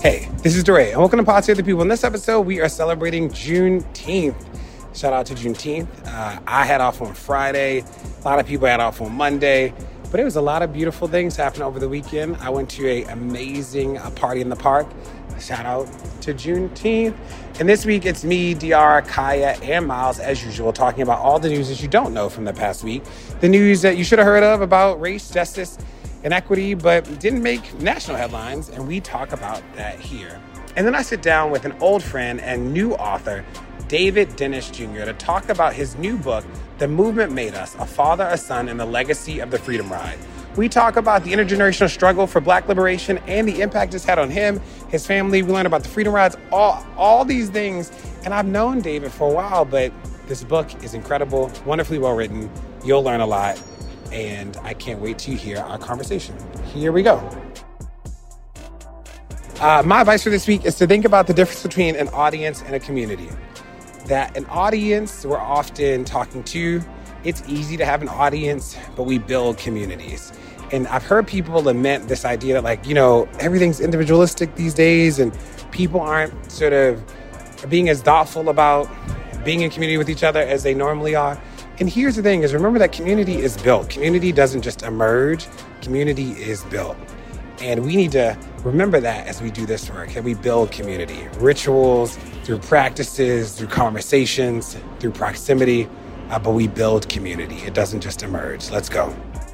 Hey, this is DeRay, and welcome to Pod Save the People. In this episode, we are celebrating Juneteenth. Shout out to Juneteenth. I had off on Friday. A lot of people had off on Monday. But it was a lot of beautiful things happening over the weekend. I went to an amazing party in the park. Shout out to Juneteenth. And this week, it's me, DR, Kaya, and Miles, as usual, talking about all the news that you don't know from the past week. The news that you should have heard of about race, justice, and equity, but didn't make national headlines, and we talk about that here. And then I sit down with an old friend and new author, David Dennis Jr., to talk about his new book, The Movement Made Us, A Father, a Son, and the Legacy of the Freedom Ride. We talk about the intergenerational struggle for Black liberation and the impact it's had on him, his family. We learn about the Freedom Rides, all these things. And I've known David for a while, but this book is incredible, wonderfully well written. You'll learn a lot. And I can't wait to hear our conversation. Here we go. My advice for this week is to think about the difference between an audience and a community. That an audience we're often talking to, it's easy to have an audience, but we build communities. And I've heard people lament this idea that everything's individualistic these days and people aren't sort of being as thoughtful about being in community with each other as they normally are. And here's the thing is remember that community is built. Community doesn't just emerge, community is built. And we need to remember that as we do this work, that we build community. Rituals, through practices, through conversations, through proximity, but we build community. It doesn't just emerge. Let's go.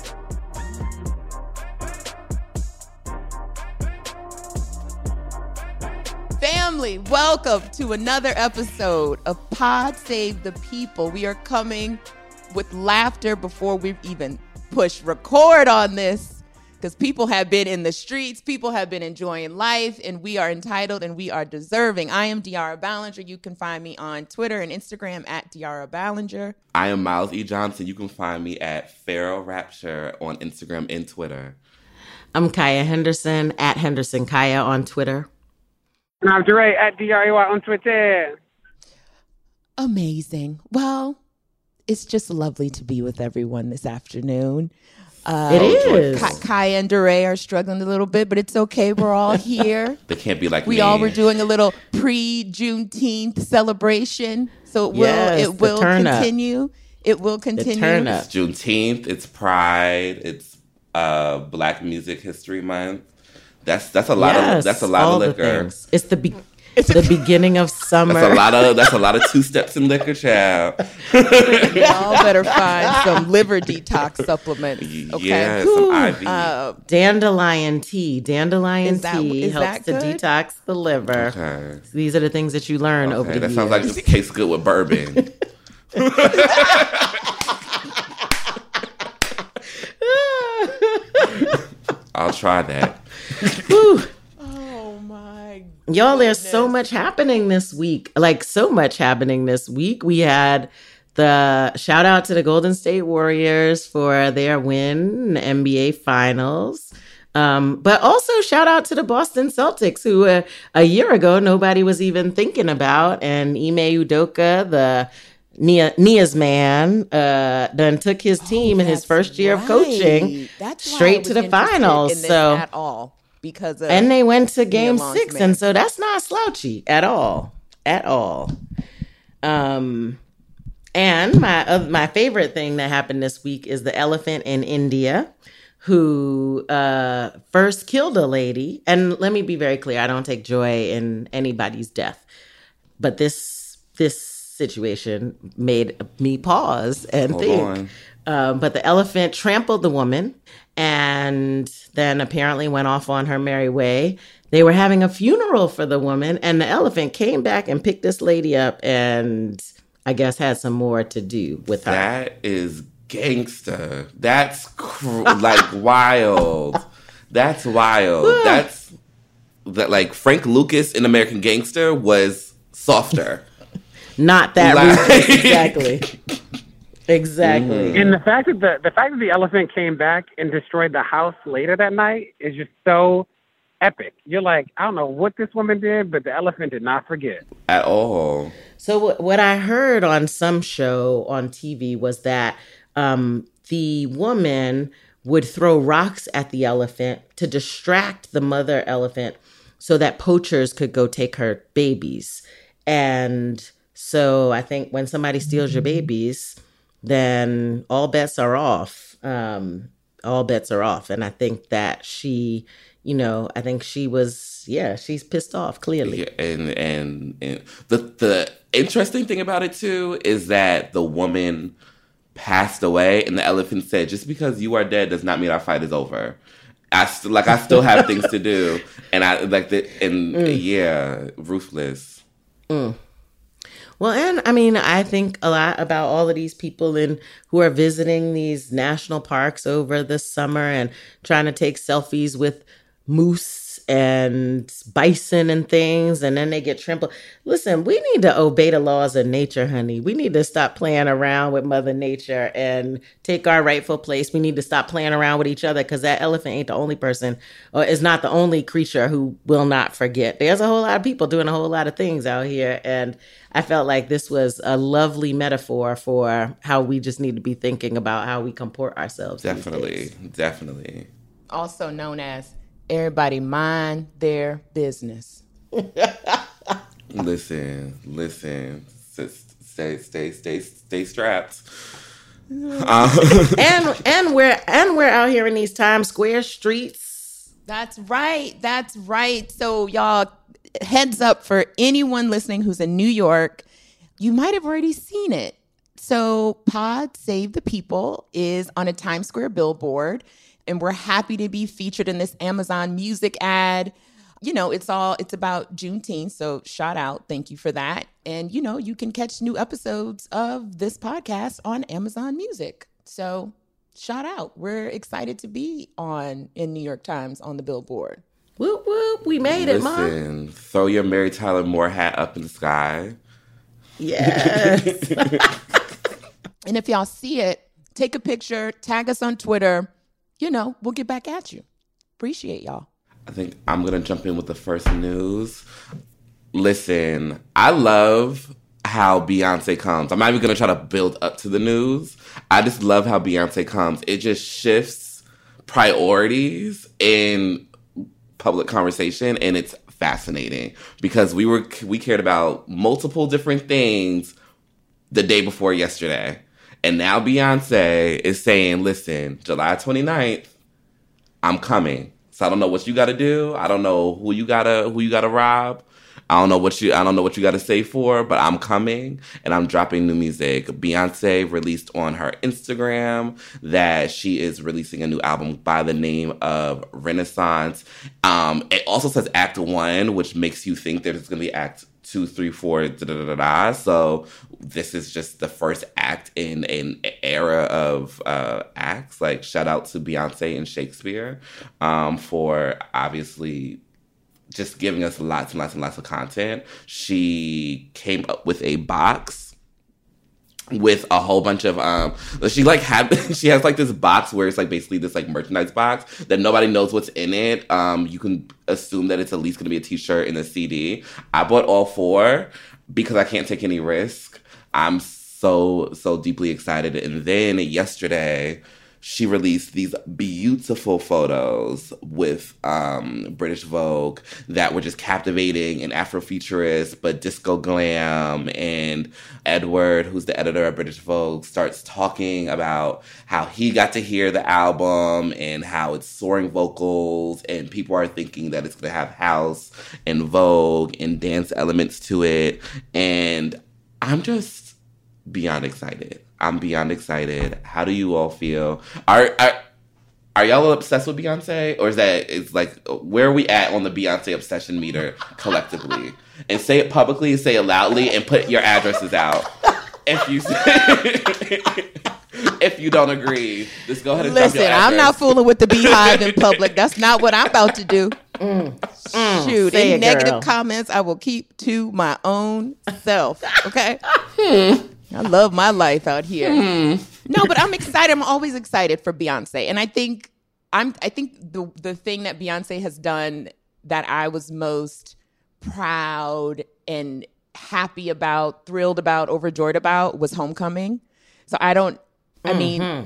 Family, welcome to another episode of Pod Save the People. We are coming with laughter before we've even pushed record on this because people have been in the streets, people have been enjoying life, and we are entitled and we are deserving. I am Diarra Ballinger. You can find me on Twitter and Instagram at Diarra Ballinger. I am Miles E. Johnson. You can find me at Pharaoh Rapture on Instagram and Twitter. I'm Kaya Henderson at Henderson Kaya on Twitter. And I'm DeRay at DRAY on Twitter. Amazing. Well, it's just lovely to be with everyone this afternoon. It is. Kaya and DeRay are struggling a little bit, but it's okay. We're all here. They can't be like we me. all were doing a little pre-Juneteenth celebration, so it will continue. It will continue. It's Juneteenth. It's Pride. It's Black Music History Month. That's a lot of liquor. It's the beginning of summer. That's a lot of two steps in liquor, child. Y'all better find some liver detox supplements. Okay, yeah, some IV. Dandelion tea. Dandelion tea helps to good? detox the liver. Okay. So these are the things that you learn over the years. That sounds like it tastes good with bourbon. I'll try that. Oh my goodness. Y'all, there's so much happening this week. We had the shout out to the Golden State Warriors for their win in the NBA Finals. But also shout out to the Boston Celtics, who a year ago nobody was even thinking about. And Ime Udoka, the Nia's man, then took his team in his first year of coaching straight to the finals. So at all because and they went to Game 6, and so that's not slouchy at all. And my favorite thing that happened this week is the elephant in India, who first killed a lady. And let me be very clear: I don't take joy in anybody's death, but this situation made me pause and think. But the elephant trampled the woman and then apparently went off on her merry way. They were having a funeral for the woman, and the elephant came back and picked this lady up and I guess had some more to do with her. That is gangster. That's wild. That's wild. That's like Frank Lucas in American Gangster was softer. Not that ruthless, exactly. And the fact that the elephant came back and destroyed the house later that night is just so epic. You're like, I don't know what this woman did, but the elephant did not forget at all. So what I heard on some show on TV was that the woman would throw rocks at the elephant to distract the mother elephant so that poachers could go take her babies. And so I think when somebody steals your babies, then all bets are off. All bets are off. And I think that she, I think she was, she's pissed off, clearly. Yeah, and the interesting thing about it, too, is that the woman passed away, and the elephant said, just because you are dead does not mean our fight is over. I still have things to do. And ruthless. Well, and I mean, I think a lot about all of these people who are visiting these national parks over the summer and trying to take selfies with moose and bison and things, and then they get trampled. Listen, we need to obey the laws of nature, honey. We need to stop playing around with Mother Nature and take our rightful place. We need to stop playing around with each other, because that elephant ain't the only person, or is not the only creature who will not forget. There's a whole lot of people doing a whole lot of things out here, and I felt like this was a lovely metaphor for how we just need to be thinking about how we comport ourselves. Definitely. Also known as everybody mind their business. Listen. Stay strapped. And we're out here in these Times Square streets. That's right. So y'all, heads up for anyone listening who's in New York, you might have already seen it. So Pod Save the People is on a Times Square billboard, and we're happy to be featured in this Amazon Music ad. It's about Juneteenth, so shout out. Thank you for that. And, you can catch new episodes of this podcast on Amazon Music. So shout out. We're excited to be in New York Times on the billboard. Whoop, whoop. We made it, Mom. Listen, throw your Mary Tyler Moore hat up in the sky. Yes. And if y'all see it, take a picture, tag us on Twitter. We'll get back at you. Appreciate y'all. I think I'm going to jump in with the first news. Listen, I love how Beyonce comes. I'm not even going to try to build up to the news. I just love how Beyonce comes. It just shifts priorities in public conversation, and it's fascinating because we cared about multiple different things the day before yesterday. And now Beyonce is saying, listen, July 29th, I'm coming. So I don't know what you got to do. I don't know who you got to rob. I don't know what you got to say for, but I'm coming and I'm dropping new music. Beyonce released on her Instagram that she is releasing a new album by the name of Renaissance. It also says Act 1, which makes you think there's going to be Act 2, 3, 4, So this is just the first act in an era of acts. Like, shout out to Beyonce and Shakespeare for obviously just giving us lots and lots and lots of content. She came up with a box with a whole bunch of she has like this box where it's like basically this like merchandise box that nobody knows what's in it. You can assume that it's at least going to be a t-shirt and a CD. I bought all 4 because I can't take any risk. I'm so deeply excited. And then yesterday she released these beautiful photos with British Vogue that were just captivating and Afrofuturist, but disco glam. And Edward, who's the editor of British Vogue, starts talking about how he got to hear the album and how it's soaring vocals, and people are thinking that it's going to have house and Vogue and dance elements to it. And I'm just beyond excited. I'm beyond excited. How do you all feel? Are y'all obsessed with Beyonce? Or it's like, where are we at on the Beyonce obsession meter collectively? And say it publicly, say it loudly, and put your addresses out. If you don't agree, just go ahead and drop your address. I'm not fooling with the Beehive in public. That's not what I'm about to do. Shoot, any negative comments I will keep to my own self. Okay? I love my life out here. No, but I'm excited. I'm always excited for Beyonce. And I think the thing that Beyonce has done that I was most proud and happy about, thrilled about, overjoyed about was Homecoming. So I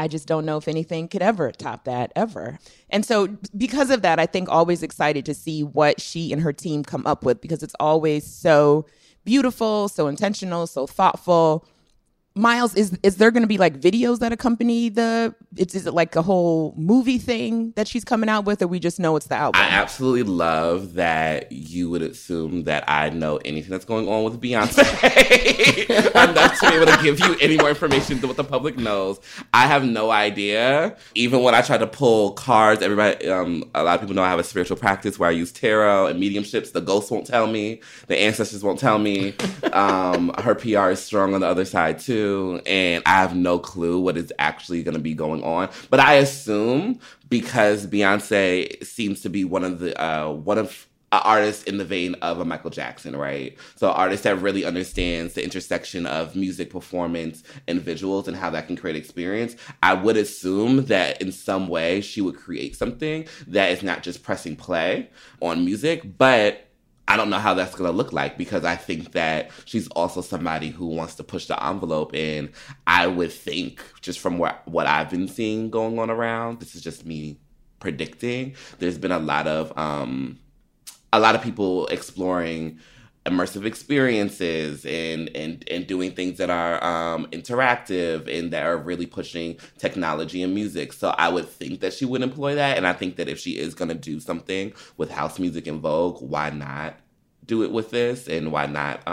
I just don't know if anything could ever top that, ever. And so because of that, I think always excited to see what she and her team come up with, because it's always so beautiful, so intentional, so thoughtful. Miles, is there going to be like videos that accompany is it like a whole movie thing that she's coming out with, or we just know it's the album? I absolutely love that you would assume that I know anything that's going on with Beyonce. I'm not to be able to give you any more information than what the public knows. I have no idea. Even when I try to pull cards, everybody, a lot of people know I have a spiritual practice where I use tarot and mediumships. The ghosts won't tell me. The ancestors won't tell me. Her PR is strong on the other side too. And I have no clue what is actually going to be going on. But I assume because Beyonce seems to be one of artists in the vein of a Michael Jackson, right? So an artist that really understands the intersection of music, performance, and visuals and how that can create experience. I would assume that in some way she would create something that is not just pressing play on music, but I don't know how that's going to look like, because I think that she's also somebody who wants to push the envelope. And I would think, just from what I've been seeing going on around, this is just me predicting, there's been a lot of people exploring immersive experiences and doing things that are interactive and that are really pushing technology and music. So I would think that she would employ that. And I think that if she is going to do something with house music in vogue, why not do it with this? And why not,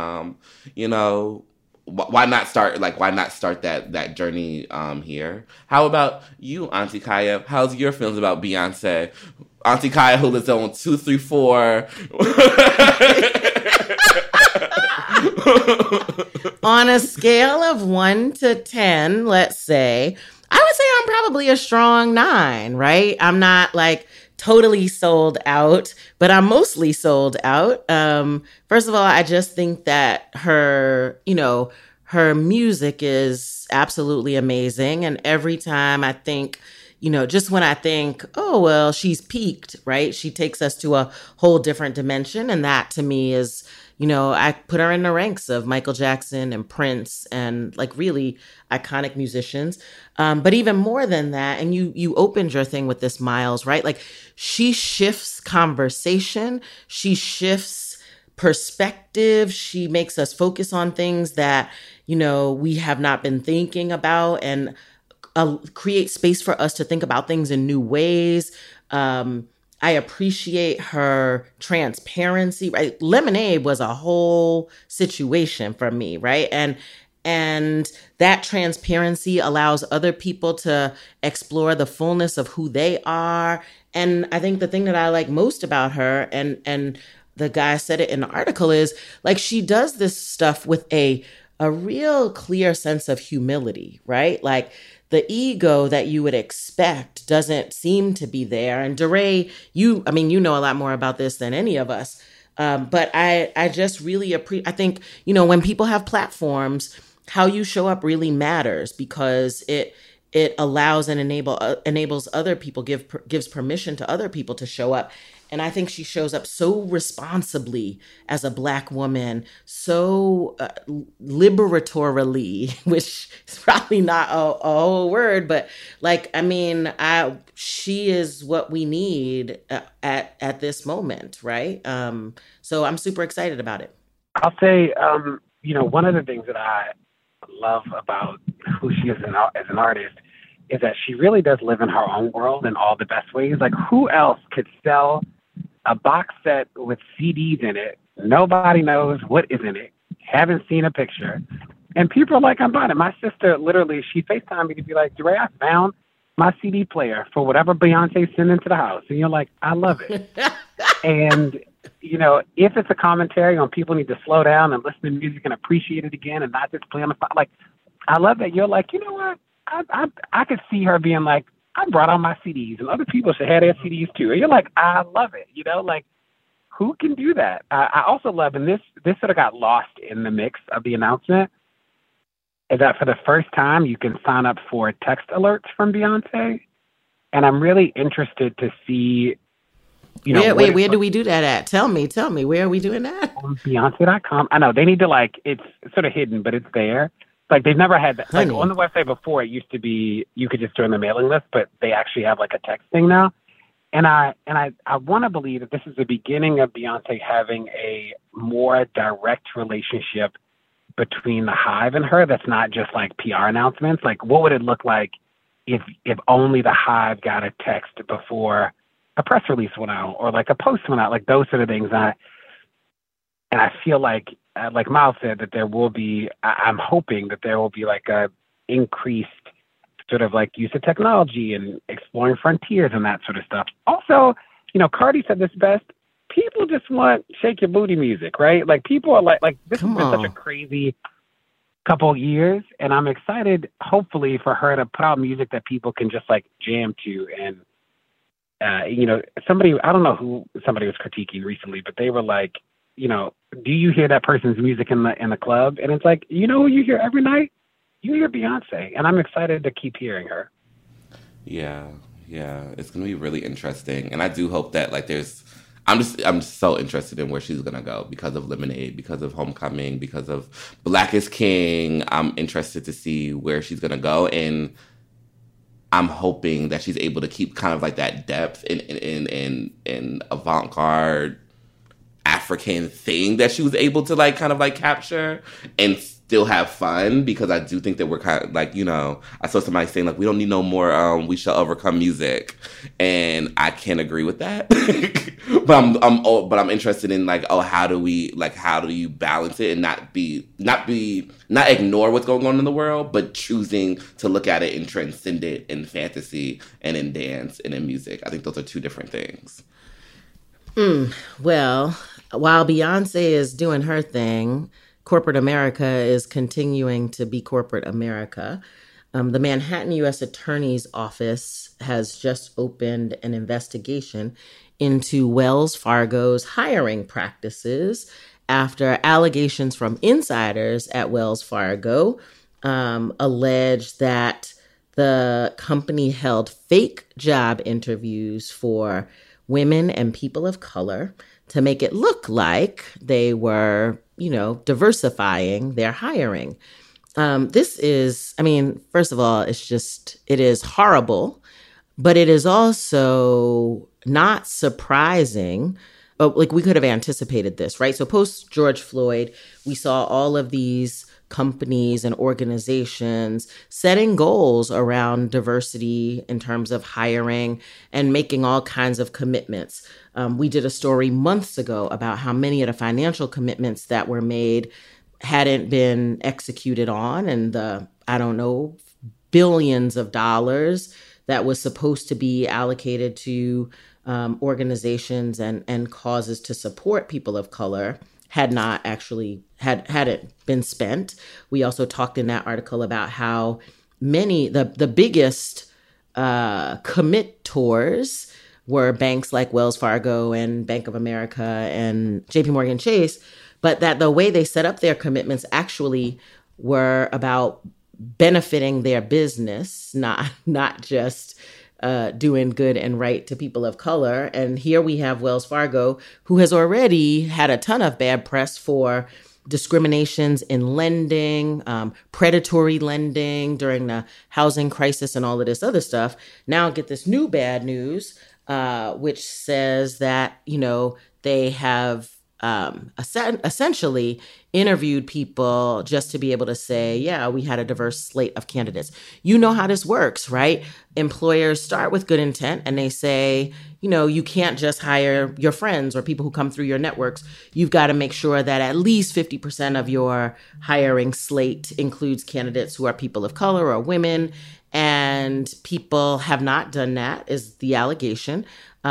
why not start that journey here? How about you, Auntie Kaya? How's your feelings about Beyonce? Auntie Kaya, who lives on 234. On a scale of 1 to 10, let's say, I would say I'm probably a strong 9, right? I'm not like totally sold out, but I'm mostly sold out. First of all, I just think that her music is absolutely amazing. And every time I think, just when I think, oh, well, she's peaked, right? She takes us to a whole different dimension. And that to me is, I put her in the ranks of Michael Jackson and Prince and like really iconic musicians. But even more than that, and you opened your thing with this, Miles, right? Like she shifts conversation. She shifts perspective. She makes us focus on things that, we have not been thinking about, and create space for us to think about things in new ways. I appreciate her transparency, right? Lemonade was a whole situation for me, right? And that transparency allows other people to explore the fullness of who they are. And I think the thing that I like most about her, and the guy said it in the article, is like she does this stuff with a real clear sense of humility, right? Like the ego that you would expect doesn't seem to be there. And DeRay, you know a lot more about this than any of us. But I just really I think, when people have platforms, how you show up really matters, because it allows and enables other people, gives permission to other people to show up. And I think she shows up so responsibly as a Black woman, so liberatorily, which is probably not a whole word, but she is what we need at this moment, right? So I'm super excited about it. I'll say, one of the things that I love about who she is as an artist is that she really does live in her own world in all the best ways. Like, who else could sell a box set with CDs in it? Nobody knows what is in it. Haven't seen a picture. And people are like, I'm buying it. My sister, literally, she FaceTimed me to be like, DeRay, I found my CD player for whatever Beyonce sent into the house. And you're like, I love it. And, if it's a commentary on people need to slow down and listen to music and appreciate it again and not just play on the phone, like, I love that you're like, you know what? I could see her being like, I brought on my CDs and other people should have their CDs too. And you're like, I love it. Like, who can do that? I also love, and this sort of got lost in the mix of the announcement, is that for the first time you can sign up for text alerts from Beyonce. And I'm really interested to see, where do we do that at? Tell me, where are we doing that? On Beyonce.com. I know they need to it's sort of hidden, but it's there. Like they've never had that. Like Honey. on the website before, it used to be you could just join the mailing list, but they actually have like a text thing now. And I want to believe that this is the beginning of Beyonce having a more direct relationship between the Hive and her. That's not just like PR announcements. Like, what would it look like if only the Hive got a text before a press release went out or like a post went out, like those sort of things. And I feel like Miles said, that there will be. I'm hoping that there will be like a increased sort of like use of technology and exploring frontiers and that sort of stuff. Also, Cardi said this best. People just want shake your booty music, right? Like people are like this has been such a crazy couple of years, and I'm excited, hopefully, for her to put out music that people can just like jam to. And somebody, I don't know who somebody was critiquing recently, but they were like, do you hear that person's music in the club? And it's like, who you hear every night? You hear Beyonce, and I'm excited to keep hearing her. Yeah, it's gonna be really interesting, and I do hope that like I'm so interested in where she's gonna go because of Lemonade, because of Homecoming, because of Black is King. I'm interested to see where she's gonna go, and I'm hoping that she's able to keep kind of like that depth in avant-garde African thing that she was able to like kind of like capture and still have fun, because I do think that we're kind of like, I saw somebody saying like, we don't need no more We Shall Overcome music, and I can't agree with that. but I'm interested in like, how do you balance it and not ignore what's going on in the world, but choosing to look at it and transcend it in fantasy and in dance and in music. I think those are two different things. Well, while Beyonce is doing her thing, corporate America is continuing to be corporate America. The Manhattan U.S. Attorney's Office has just opened an investigation into Wells Fargo's hiring practices after allegations from insiders at Wells Fargo allege that the company held fake job interviews for women and people of color to make it look like they were, diversifying their hiring. This is, first of all, it is horrible, but it is also not surprising. But like we could have anticipated this, right? So post George Floyd, we saw all of these companies and organizations setting goals around diversity in terms of hiring and making all kinds of commitments. We did a story months ago about how many of the financial commitments that were made hadn't been executed on, and the, billions of dollars that was supposed to be allocated to organizations and causes to support people of color had not actually hadn't been spent. We also talked in that article about how many the biggest committors were banks like Wells Fargo and Bank of America and JP Morgan Chase, but that the way they set up their commitments actually were about benefiting their business, not just doing good and right to people of color. And here we have Wells Fargo, who has already had a ton of bad press for discriminations in lending, predatory lending during the housing crisis and all of this other stuff. Now get this new bad news, which says that, they have essentially interviewed people just to be able to say, yeah, we had a diverse slate of candidates. You know how this works, right? Employers start with good intent and they say, you can't just hire your friends or people who come through your networks. You've got to make sure that at least 50% of your hiring slate includes candidates who are people of color or women. And people have not done that, is the allegation.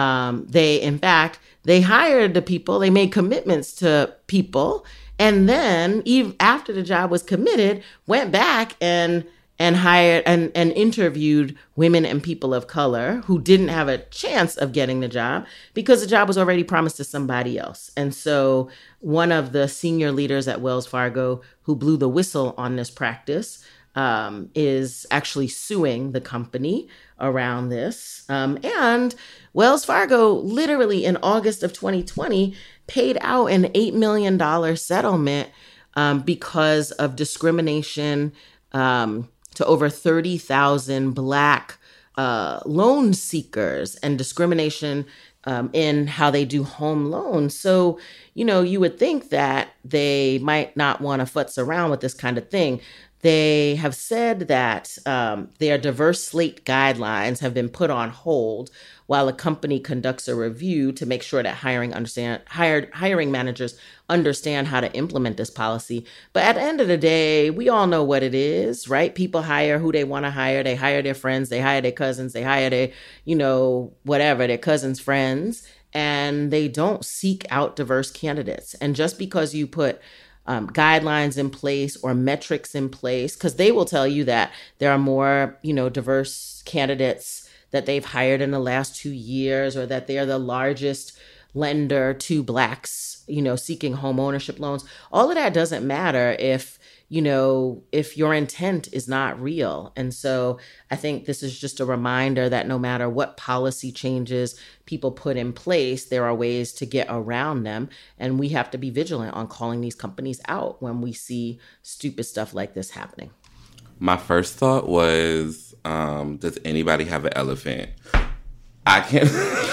They hired the people, they made commitments to people, and then even after the job was committed, went back and hired and interviewed women and people of color who didn't have a chance of getting the job because the job was already promised to somebody else. And so one of the senior leaders at Wells Fargo who blew the whistle on this practice is actually suing the company around this. And Wells Fargo literally in August of 2020 paid out an $8 million settlement because of discrimination to over 30,000 Black loan seekers and discrimination in how they do home loans. So, you would think that they might not want to futz around with this kind of thing. They have said that their diverse slate guidelines have been put on hold while a company conducts a review to make sure that hiring managers understand how to implement this policy. But at the end of the day, we all know what it is, right? People hire who they want to hire. They hire their friends. They hire their cousins. They hire their, their cousins' friends. And they don't seek out diverse candidates. And just because you put guidelines in place or metrics in place, because they will tell you that there are more, diverse candidates that they've hired in the last 2 years, or that they are the largest lender to Blacks, seeking home ownership loans. All of that doesn't matter if your intent is not real. And so I think this is just a reminder that no matter what policy changes people put in place, there are ways to get around them. And we have to be vigilant on calling these companies out when we see stupid stuff like this happening. My first thought was, does anybody have an elephant? I can't.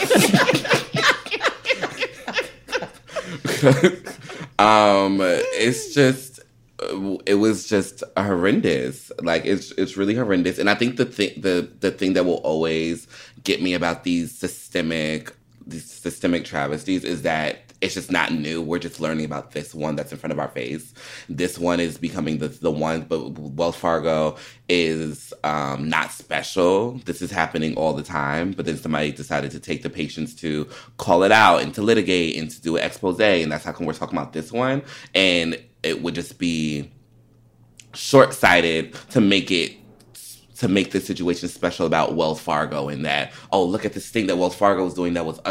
It was just horrendous. Like it's really horrendous. And I think the thing that will always get me about these systemic travesties is that it's just not new. We're just learning about this one that's in front of our face. This one is becoming the one, but Wells Fargo is not special. This is happening all the time. But then somebody decided to take the patience to call it out and to litigate and to do an expose. And that's how come we're talking about this one. And it would just be short-sighted to make this situation special about Wells Fargo, and that, oh, look at this thing that Wells Fargo was doing that was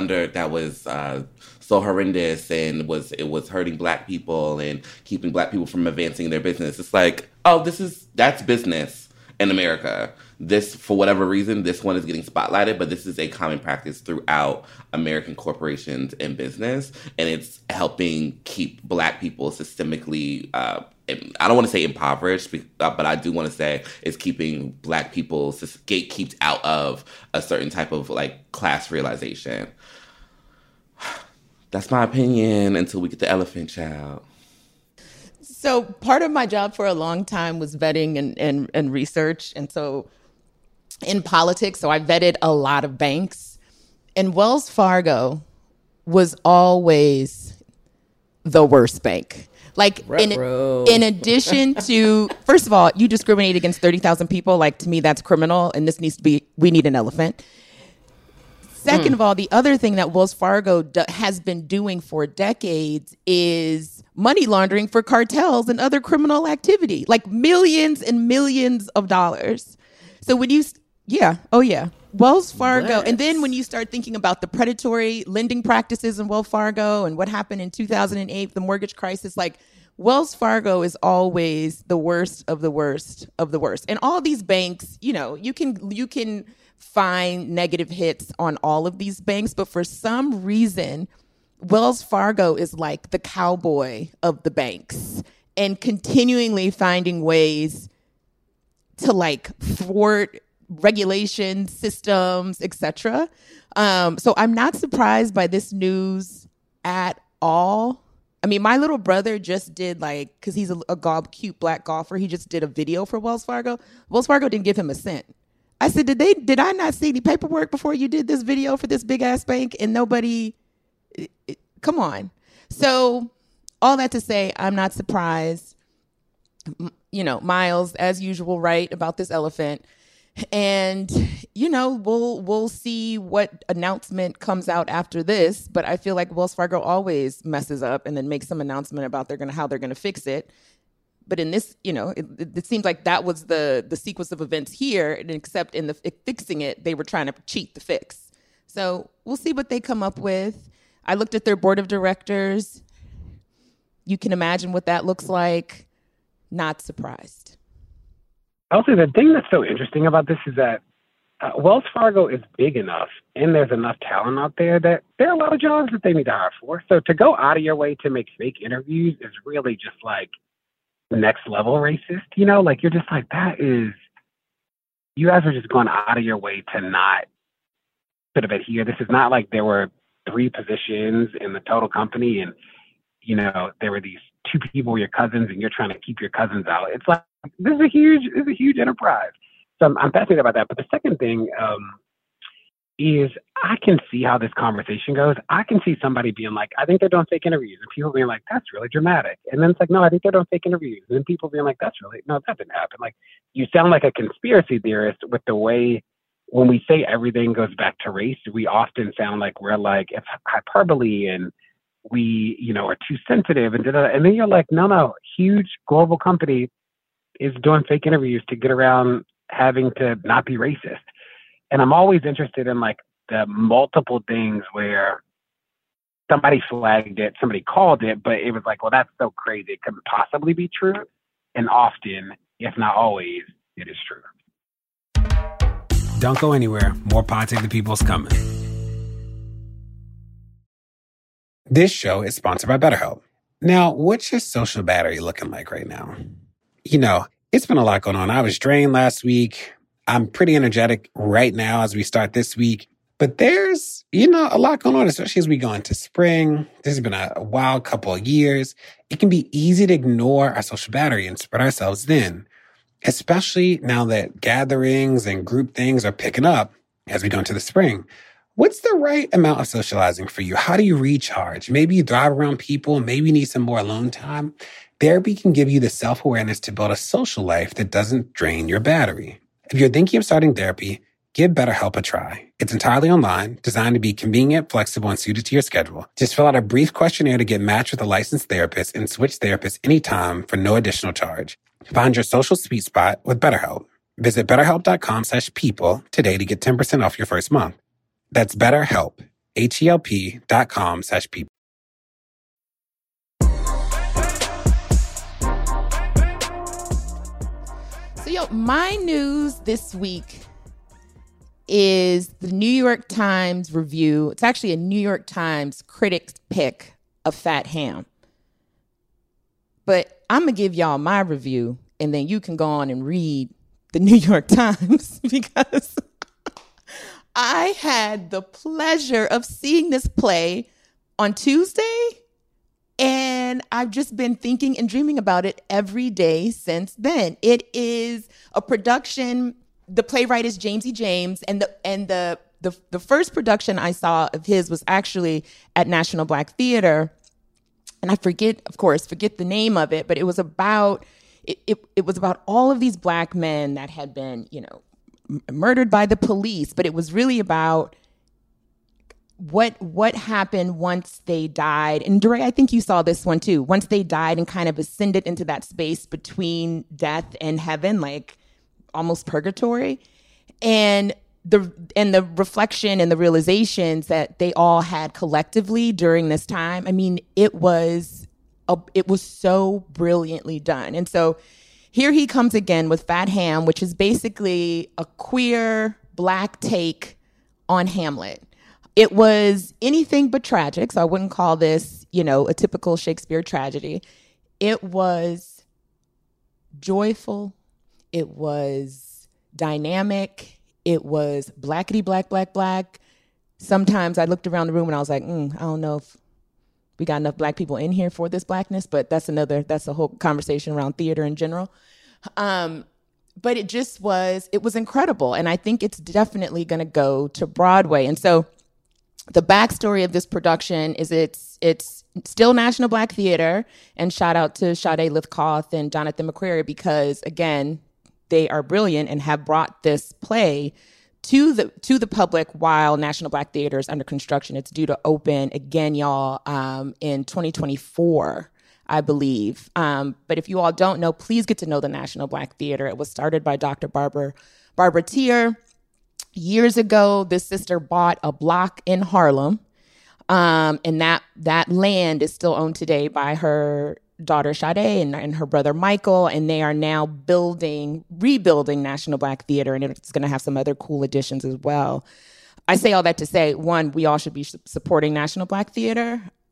so horrendous and it was hurting Black people and keeping Black people from advancing their business. It's like, oh, that's business in America. This, for whatever reason, this one is getting spotlighted, but this is a common practice throughout American corporations and business, and it's helping keep Black people systemically, I don't want to say impoverished, but I do want to say it's keeping Black people gatekeeped out of a certain type of class realization. That's my opinion until we get the elephant child. So part of my job for a long time was vetting and research. And so in politics, so I vetted a lot of banks. And Wells Fargo was always the worst bank. In addition to, first of all, you discriminate against 30,000 people. To me, that's criminal. And we need an elephant. Second of all, the other thing that Wells Fargo has been doing for decades is money laundering for cartels and other criminal activity, millions and millions of dollars. So when Wells Fargo. And then when you start thinking about the predatory lending practices in Wells Fargo and what happened in 2008, the mortgage crisis, Wells Fargo is always the worst of the worst of the worst. And all these banks, you can find negative hits on all of these banks, but for some reason, Wells Fargo is like the cowboy of the banks and continually finding ways to thwart regulation systems, etc. So I'm not surprised by this news at all. I mean, my little brother just did because he's a cute Black golfer. He just did a video for Wells Fargo. Wells Fargo didn't give him a cent. I said, did I not see any paperwork before you did this video for this big ass bank? And nobody, come on. So all that to say, I'm not surprised. Miles, as usual, right about this elephant. And, we'll see what announcement comes out after this. But I feel like Wells Fargo always messes up and then makes some announcement about how they're going to fix it. But in this, it seems like that was the sequence of events here, and except in the fixing it, they were trying to cheat the fix. So we'll see what they come up with. I looked at their board of directors. You can imagine what that looks like. Not surprised. Also, the thing that's so interesting about this is that Wells Fargo is big enough and there's enough talent out there that there are a lot of jobs that they need to hire for. So to go out of your way to make fake interviews is really just next level racist, you know, like you're just like, you guys are just going out of your way to not sort of adhere. This is not like there were 3 positions in the total company and, you know, there were these 2 people who were your cousins and you're trying to keep your cousins out. It's like, this is a huge enterprise. So I'm fascinated about that. But the second thing is I can see how this conversation goes. I can see somebody being like, I think they're doing fake interviews. And people being like, that's really dramatic. And then it's like, no, I think they're doing fake interviews. And then people being like, no, that didn't happen. Like, you sound like a conspiracy theorist with the way, when we say everything goes back to race, we often sound like we're like, it's hyperbole and we, you know, are too sensitive and da-da-da. And then you're like, no, huge global company is doing fake interviews to get around having to not be racist. And I'm always interested in like the multiple things where somebody flagged it, somebody called it, but it was like, well, that's so crazy. It couldn't possibly be true. And often, if not always, it is true. Don't go anywhere. More Pod Save the People's coming. This show is sponsored by BetterHelp. Now, what's your social battery looking like right now? You know, it's been a lot going on. I was drained last week. I'm pretty energetic right now as we start this week. But there's, you know, a lot going on, especially as we go into spring. This has been a wild couple of years. It can be easy to ignore our social battery and spread ourselves thin, especially now that gatherings and group things are picking up as we go into the spring. What's the right amount of socializing for you? How do you recharge? Maybe you thrive around people. Maybe you need some more alone time. Therapy can give you the self-awareness to build a social life that doesn't drain your battery. If you're thinking of starting therapy, give BetterHelp a try. It's entirely online, designed to be convenient, flexible, and suited to your schedule. Just fill out a brief questionnaire to get matched with a licensed therapist and switch therapists anytime for no additional charge. Find your social sweet spot with BetterHelp. Visit BetterHelp.com/people today to get 10% off your first month. That's BetterHelp, HELP.com/people. So, my news this week is the New York Times review. It's actually a New York Times critics pick of Fat Ham. But I'm going to give y'all my review, and then you can go on and read the New York Times because I had the pleasure of seeing this play on Tuesday, and I've just been thinking and dreaming about it every day since then. It is a production. The playwright is James E. James, and the first production I saw of his was actually at National Black Theater, and I forget the name of it, but it was about all of these Black men that had been, you know, murdered by the police, but it was really about what happened once they died. And Dre, I think you saw this one too. Once they died and kind of ascended into that space between death and heaven, like almost purgatory, and the reflection and the realizations that they all had collectively during this time. I mean, it was so brilliantly done. And so here he comes again with Fat Ham, which is basically a queer Black take on Hamlet. It was anything but tragic, so I wouldn't call this, you know, a typical Shakespeare tragedy. It was joyful. It was dynamic. It was blackety black, black, black. Sometimes I looked around the room and I was like, I don't know if we got enough Black people in here for this Blackness, but that's a whole conversation around theater in general. But it was incredible. And I think it's definitely going to go to Broadway. And so the backstory of this production is it's still National Black Theater, and shout out to Sade Lithkoth and Jonathan McCrary, because again, they are brilliant and have brought this play to the public while National Black Theater is under construction. It's due to open again, y'all, in 2024, I believe. But if you all don't know, please get to know the National Black Theater. It was started by Dr. Barbara Tier. Years ago, this sister bought a block in Harlem, and that land is still owned today by her daughter Sade and her brother Michael, and they are now rebuilding National Black Theater, and it's going to have some other cool additions as well. I say all that to say, one, we all should be supporting National Black Theater.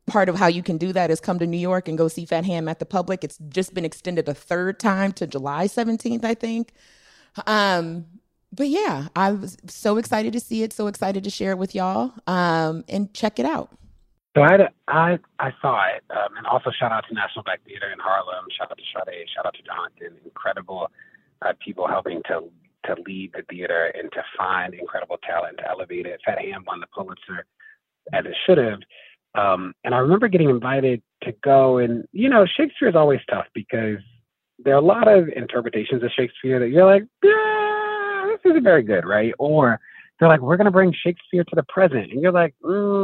part of how you can do that is come to New York and go see Fat Ham at the Public. It's just been extended a third time to July 17th, I think. But yeah, I was so excited to see it, so excited to share it with y'all, and check it out. So I saw it, and also shout out to National Black Theater in Harlem. Shout out to Sade. Shout out to Jonathan. Incredible people helping to lead the theater and to find incredible talent to elevate it. Fat Ham won the Pulitzer, as it should have. And I remember getting invited to go, and Shakespeare is always tough because there are a lot of interpretations of Shakespeare that you're like, yeah, this isn't very good, right? Or they're like, we're going to bring Shakespeare to the present, and you're like,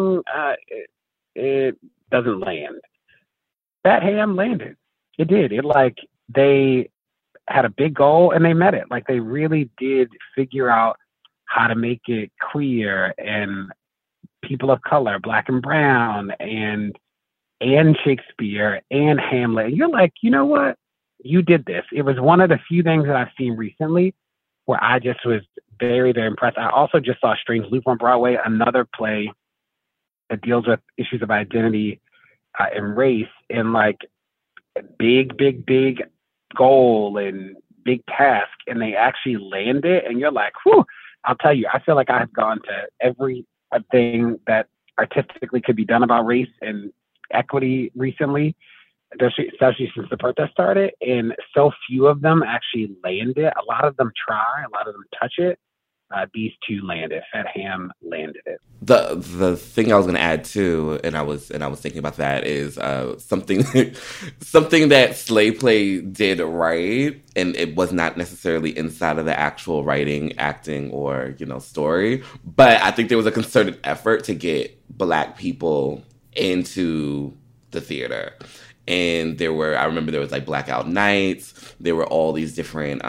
it doesn't land. Fat Ham landed. It did. They had a big goal and they met it. Like, they really did figure out how to make it queer and people of color, Black and brown, and Shakespeare and Hamlet. And you're like, you know what? You did this. It was one of the few things that I've seen recently where I just was very, very impressed. I also just saw Strange Loop on Broadway, another play that deals with issues of identity and race, and like big goal and big task, and they actually land it, and you're like, whew. I'll tell you, I feel like I have gone to every thing that artistically could be done about race and equity recently, especially since the protest started, and so few of them actually land it. A lot of them try, a lot of them touch it. These two landed. Fat Ham landed it. The thing I was going to add too, and I was thinking about that, is something that Slave Play did right, and it was not necessarily inside of the actual writing, acting, or story, but I think there was a concerted effort to get Black people into the theater. And I remember there was like Blackout Nights. There were all these different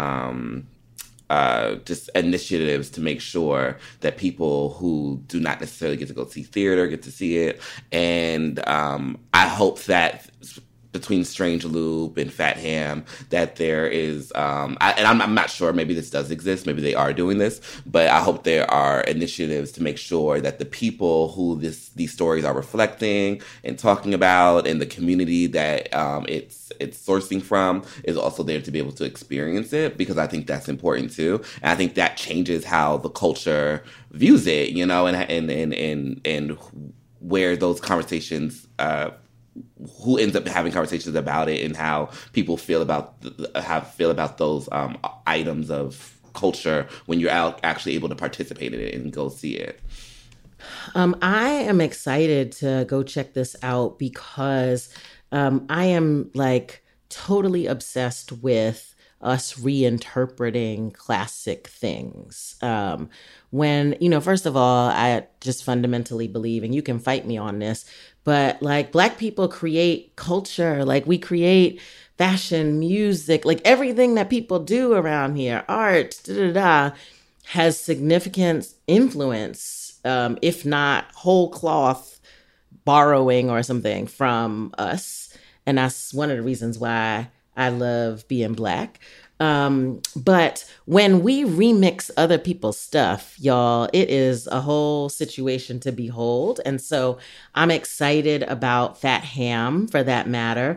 just initiatives to make sure that people who do not necessarily get to go see theater get to see it. And I hope that between Strange Loop and Fat Ham that there is, and I'm not sure, maybe this does exist, maybe they are doing this, but I hope there are initiatives to make sure that the people who these stories are reflecting and talking about, and the community that it's sourcing from, is also there to be able to experience it, because I think that's important too. And I think that changes how the culture views it, and where those conversations, who ends up having conversations about it, and how people feel about those items of culture when you're actually able to participate in it and go see it. I am excited to go check this out because I am like totally obsessed with us reinterpreting classic things. When, first of all, I just fundamentally believe, and you can fight me on this, but like Black people create culture, like we create fashion, music, like everything that people do around here, art, has significant influence, if not whole cloth borrowing or something from us. And that's one of the reasons why I love being Black. But when we remix other people's stuff, y'all, it is a whole situation to behold. And so I'm excited about Fat Ham for that matter.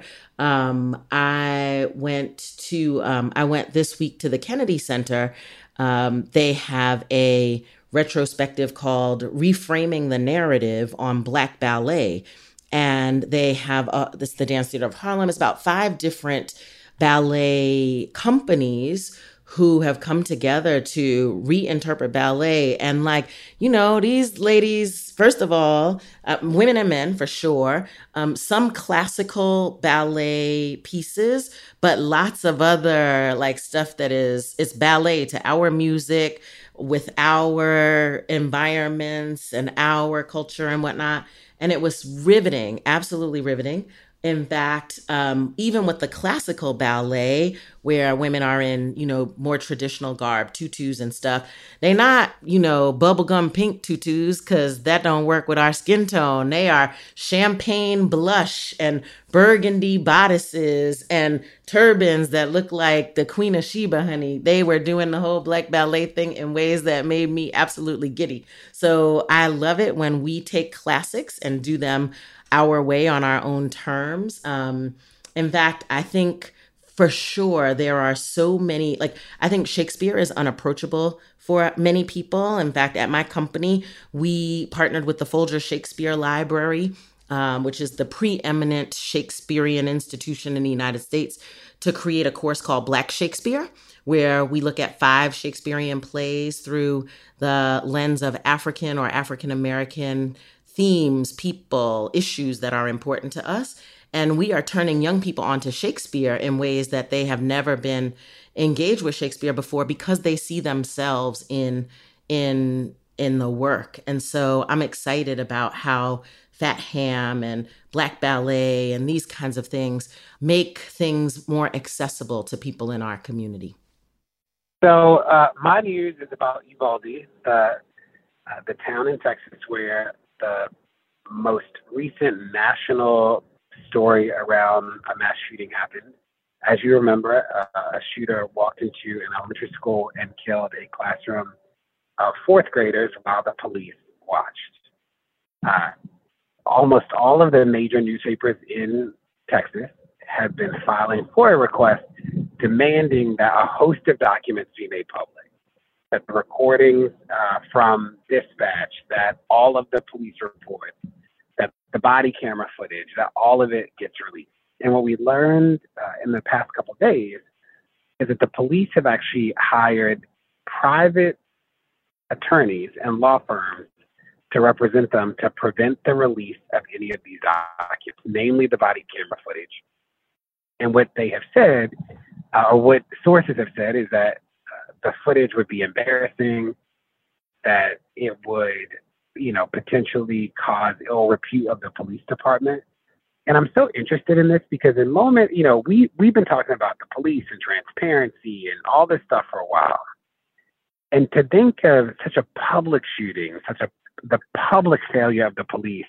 I went this week to the Kennedy Center. They have a retrospective called Reframing the Narrative on Black Ballet. And they have the Dance Theater of Harlem. It's about 5 different ballet companies who have come together to reinterpret ballet. And these ladies, first of all, women and men for sure, some classical ballet pieces, but lots of other stuff that it's ballet to our music, with our environments and our culture and whatnot. And it was riveting, absolutely riveting. In fact, even with the classical ballet, where women are in, more traditional garb, tutus and stuff. They not, bubblegum pink tutus, because that don't work with our skin tone. They are champagne blush and burgundy bodices and turbans that look like the Queen of Sheba, honey. They were doing the whole black ballet thing in ways that made me absolutely giddy. So I love it when we take classics and do them our way on our own terms. In fact, I think for sure there are so many, I think Shakespeare is unapproachable for many people. In fact, at my company, we partnered with the Folger Shakespeare Library, which is the preeminent Shakespearean institution in the United States, to create a course called Black Shakespeare, where we look at 5 Shakespearean plays through the lens of African or African American themes, people, issues that are important to us. And we are turning young people onto Shakespeare in ways that they have never been engaged with Shakespeare before, because they see themselves in the work. And so I'm excited about how Fat Ham and Black Ballet and these kinds of things make things more accessible to people in our community. So my news is about Uvalde, the town in Texas where the most recent national story around a mass shooting happened. As you remember, a shooter walked into an elementary school and killed a classroom of 4th graders while the police watched. Almost all of the major newspapers in Texas have been filing FOIA requests demanding that a host of documents be made public, that the recordings from dispatch, that all of the police reports, that the body camera footage, that all of it gets released. And what we learned in the past couple of days is that the police have actually hired private attorneys and law firms to represent them to prevent the release of any of these documents, namely the body camera footage. And what they have said, or what sources have said, is that the footage would be embarrassing, that it would, potentially cause ill repute of the police department. And I'm so interested in this because in moment, we've been talking about the police and transparency and all this stuff for a while. And to think of such a public shooting, the public failure of the police,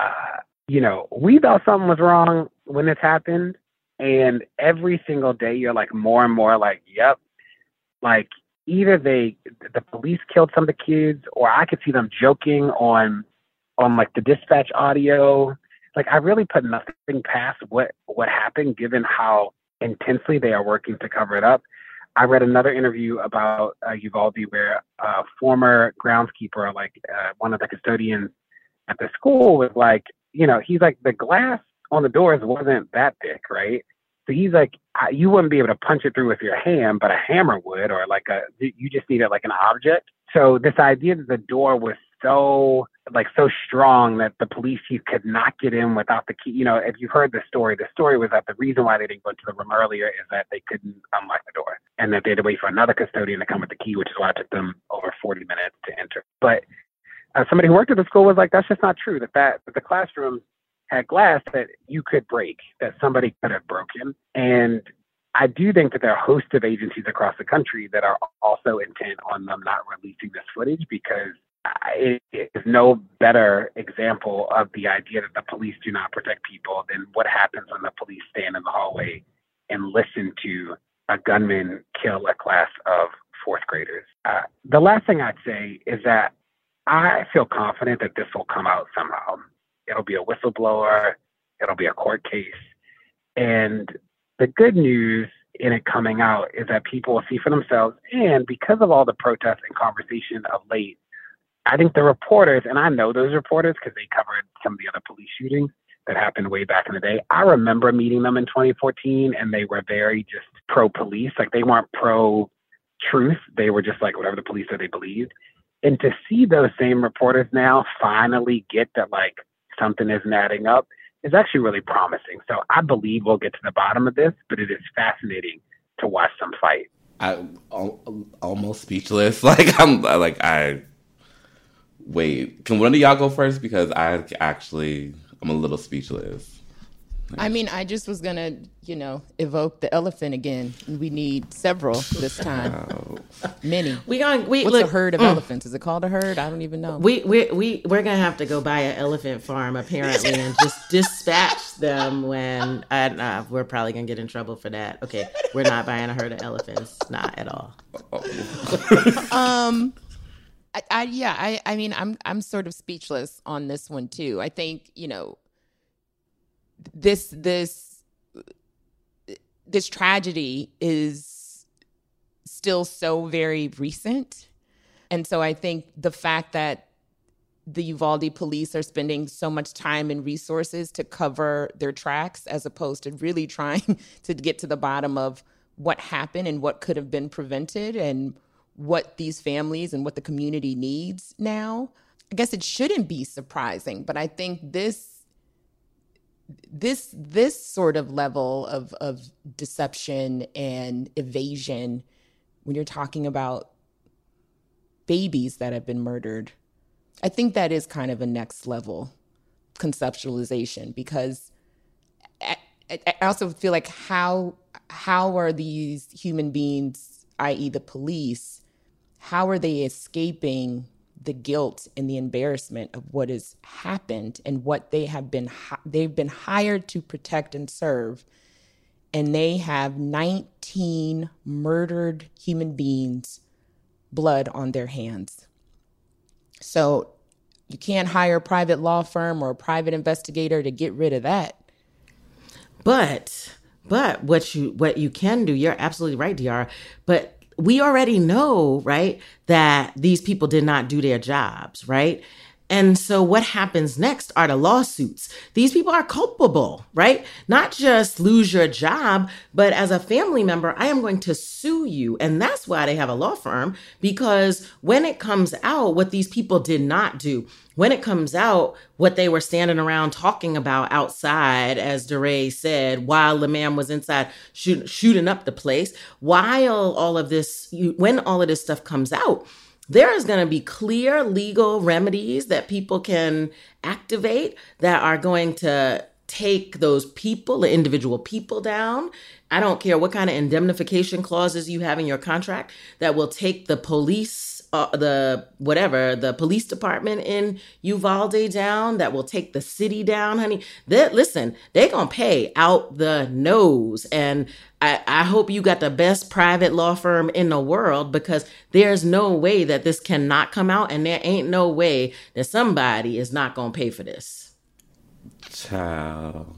we thought something was wrong when this happened. And every single day you're like more and more like, yep, like either the police killed some of the kids, or I could see them joking on like the dispatch audio. Like I really put nothing past what happened, given how intensely they are working to cover it up. I read another interview about Uvalde where a former groundskeeper, one of the custodians at the school, was like, he's like, the glass on the doors wasn't that thick, right? So he's like, you wouldn't be able to punch it through with your hand, but a hammer would, or you just needed like an object. So this idea that the door was so strong that the police chief could not get in without the key. If you heard the story was that the reason why they didn't go into the room earlier is that they couldn't unlock the door, and that they had to wait for another custodian to come with the key, which is why it took them over 40 minutes to enter. But somebody who worked at the school was like, that's just not true. That the classroom had glass that you could break, that somebody could have broken. And I do think that there are a host of agencies across the country that are also intent on them not releasing this footage, because it is no better example of the idea that the police do not protect people than what happens when the police stand in the hallway and listen to a gunman kill a class of 4th graders. The last thing I'd say is that I feel confident that this will come out somehow. It'll be a whistleblower. It'll be a court case. And the good news in it coming out is that people will see for themselves. And because of all the protests and conversation of late, I think the reporters, and I know those reporters because they covered some of the other police shootings that happened way back in the day. I remember meeting them in 2014, and they were very just pro-police. Like, they weren't pro-truth. They were just like whatever the police said they believed. And to see those same reporters now finally get that, like, something isn't adding up is actually really promising. So I believe we'll get to the bottom of this, but it is fascinating to watch them fight. I'm almost speechless. Wait, can one of y'all go first? Because I'm a little speechless. I mean, I just was going to, evoke the elephant again. We need several this time. Many. What's a herd of elephants? Is it called a herd? I don't even know. We're going to have to go buy an elephant farm, apparently, and just dispatch them when we're probably going to get in trouble for that. Okay, we're not buying a herd of elephants. Not at all. I mean, I'm sort of speechless on this one too. I think, this tragedy is still so very recent. And so I think the fact that the Uvalde police are spending so much time and resources to cover their tracks as opposed to really trying to get to the bottom of what happened and what could have been prevented and what these families and what the community needs now, I guess it shouldn't be surprising. But I think this sort of level of deception and evasion, when you're talking about babies that have been murdered, I think that is kind of a next level conceptualization, because I also feel like how are these human beings, i.e. the police, how are they escaping the guilt and the embarrassment of what has happened and what they've been hired to protect and serve? And they have 19 murdered human beings' blood on their hands. So you can't hire a private law firm or a private investigator to get rid of that. But what you can do, you're absolutely right, Diara, but we already know, right, that these people did not do their jobs, right? And so what happens next are the lawsuits. These people are culpable, right? Not just lose your job, but as a family member, I am going to sue you. And that's why they have a law firm, because when it comes out what these people did not do, when it comes out what they were standing around talking about outside, as DeRay said, while the man was inside shooting up the place, when all of this stuff comes out, there is going to be clear legal remedies that people can activate that are going to take those people, the individual people, down. I don't care what kind of indemnification clauses you have in your contract that will take the police, the police department in Uvalde down, that will take the city down, honey. They're going to pay out the nose. And I hope you got the best private law firm in the world, because there's no way that this cannot come out, and there ain't no way that somebody is not going to pay for this. Child.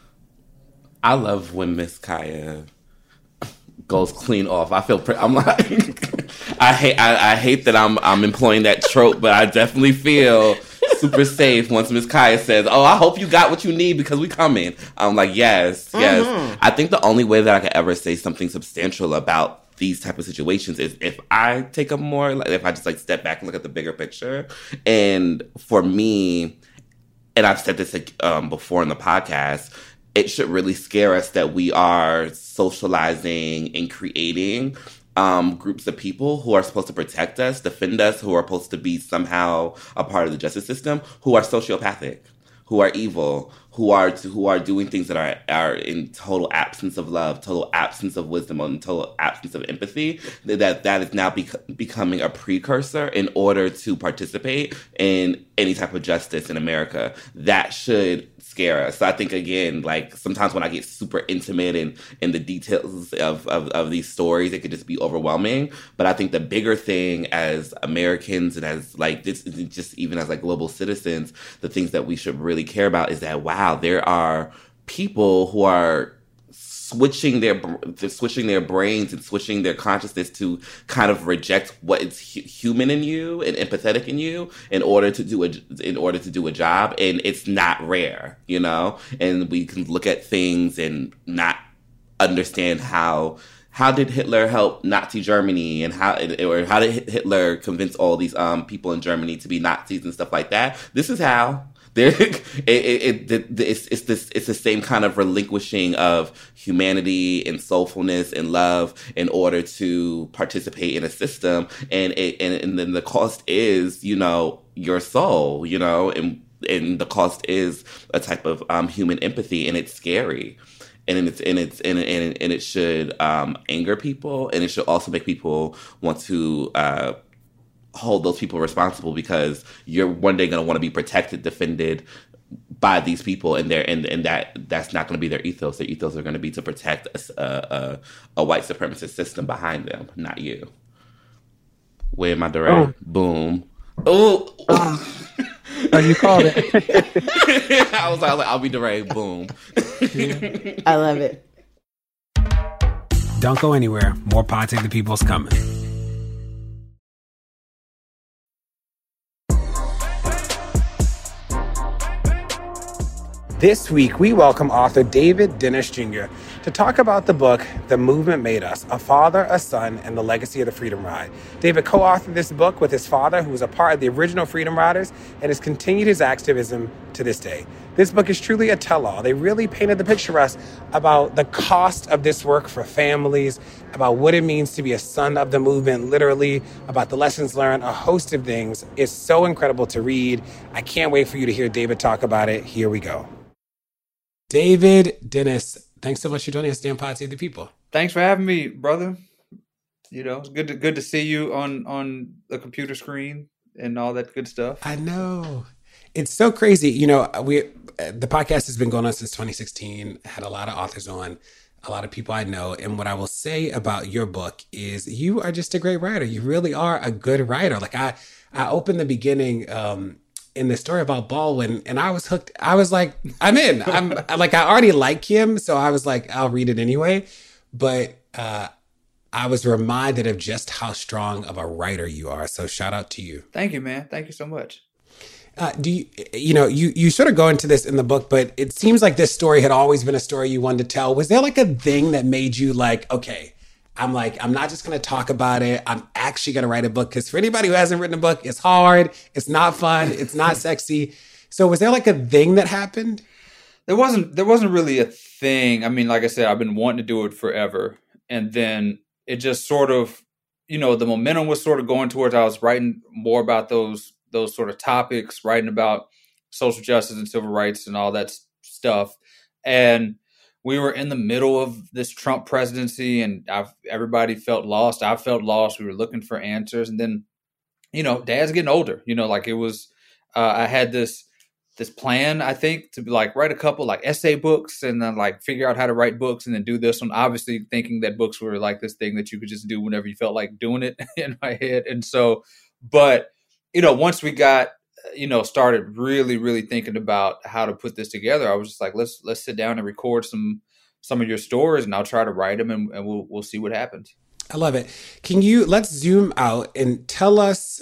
I love when Miss Kaya goes clean off. I'm like, I hate that I'm employing that trope, but I definitely feel super safe once Miss Kaya says, "Oh, I hope you got what you need because we coming." I'm like, yes. I think the only way that I could ever say something substantial about these type of situations is if I take if I just step back and look at the bigger picture. And for me, and I've said this before in the podcast, it should really scare us that we are socializing and creating groups of people who are supposed to protect us, defend us, who are supposed to be somehow a part of the justice system, who are sociopathic, who are evil, who are doing things that are in total absence of love, total absence of wisdom, and total absence of empathy. That is now becoming a precursor in order to participate in any type of justice in America. That should scare us. So I think, again, sometimes when I get super intimate in the details of these stories, it could just be overwhelming. But I think the bigger thing as Americans and as this, just even as global citizens, the things that we should really care about is that, wow, there are people who are switching their brains and switching their consciousness to kind of reject what is human in you and empathetic in you in order to do a job. And it's not rare, and we can look at things and not understand how did Hitler help Nazi Germany, and how did Hitler convince all these people in Germany to be Nazis and stuff like that. This is how. It's the same kind of relinquishing of humanity and soulfulness and love in order to participate in a system, and then the cost is your soul, and and the cost is a type of human empathy, and it's scary. And it should anger people, and it should also make people want to hold those people responsible, because you're one day going to want to be protected, defended by these people, and that's not going to be their ethos. Their ethos are going to be to protect a white supremacist system behind them, not you. Where my DeRay? Boom. Oh. Oh, you called it. I was like, I'll be DeRay. Boom. I love it. Don't go anywhere. More Pod Save the People's coming. This week, we welcome author David Dennis Jr. to talk about the book, The Movement Made Us, A Father, a Son, and the Legacy of the Freedom Ride. David co-authored this book with his father, who was a part of the original Freedom Riders, and has continued his activism to this day. This book is truly a tell-all. They really painted the picture for us about the cost of this work for families, about what it means to be a son of the movement, literally, about the lessons learned, a host of things. It's so incredible to read. I can't wait for you to hear David talk about it. Here we go. David Dennis, thanks so much for joining us today on Pod Save the People. Thanks for having me, brother. You know, it's good to see you on the computer screen and all that good stuff. I know. It's so crazy. You know, the podcast has been going on since 2016, had a lot of authors on, a lot of people I know. And what I will say about your book is you are just a great writer. You really are a good writer. Like I opened the beginning in the story about Baldwin, and I was hooked. I was like, I'm in. I already like him, so I was like, I'll read it anyway. But I was reminded of just how strong of a writer you are. So shout out to you. Thank you, man. Thank you so much. You sort of go into this in the book, but it seems like this story had always been a story you wanted to tell. Was there like a thing that made you like, okay, I'm not just going to talk about it. I'm actually going to write a book. Because for anybody who hasn't written a book, it's hard. It's not fun. It's not sexy. So was there like a thing that happened? There wasn't really a thing. I mean, like I said, I've been wanting to do it forever. And then it just sort of, the momentum was sort of going towards, I was writing more about those sort of topics, writing about social justice and civil rights and all that stuff. And we were in the middle of this Trump presidency, and everybody felt lost. I felt lost. We were looking for answers. And then, Dad's getting older, it was, I had this plan, I think, to be like, write a couple like essay books and then like figure out how to write books and then do this one, obviously thinking that books were like this thing that you could just do whenever you felt like doing it in my head. And so, but, once we got, started really, really thinking about how to put this together, I was just like, let's sit down and record some of your stories, and I'll try to write them, and we'll see what happens. I love it. Let's zoom out and tell us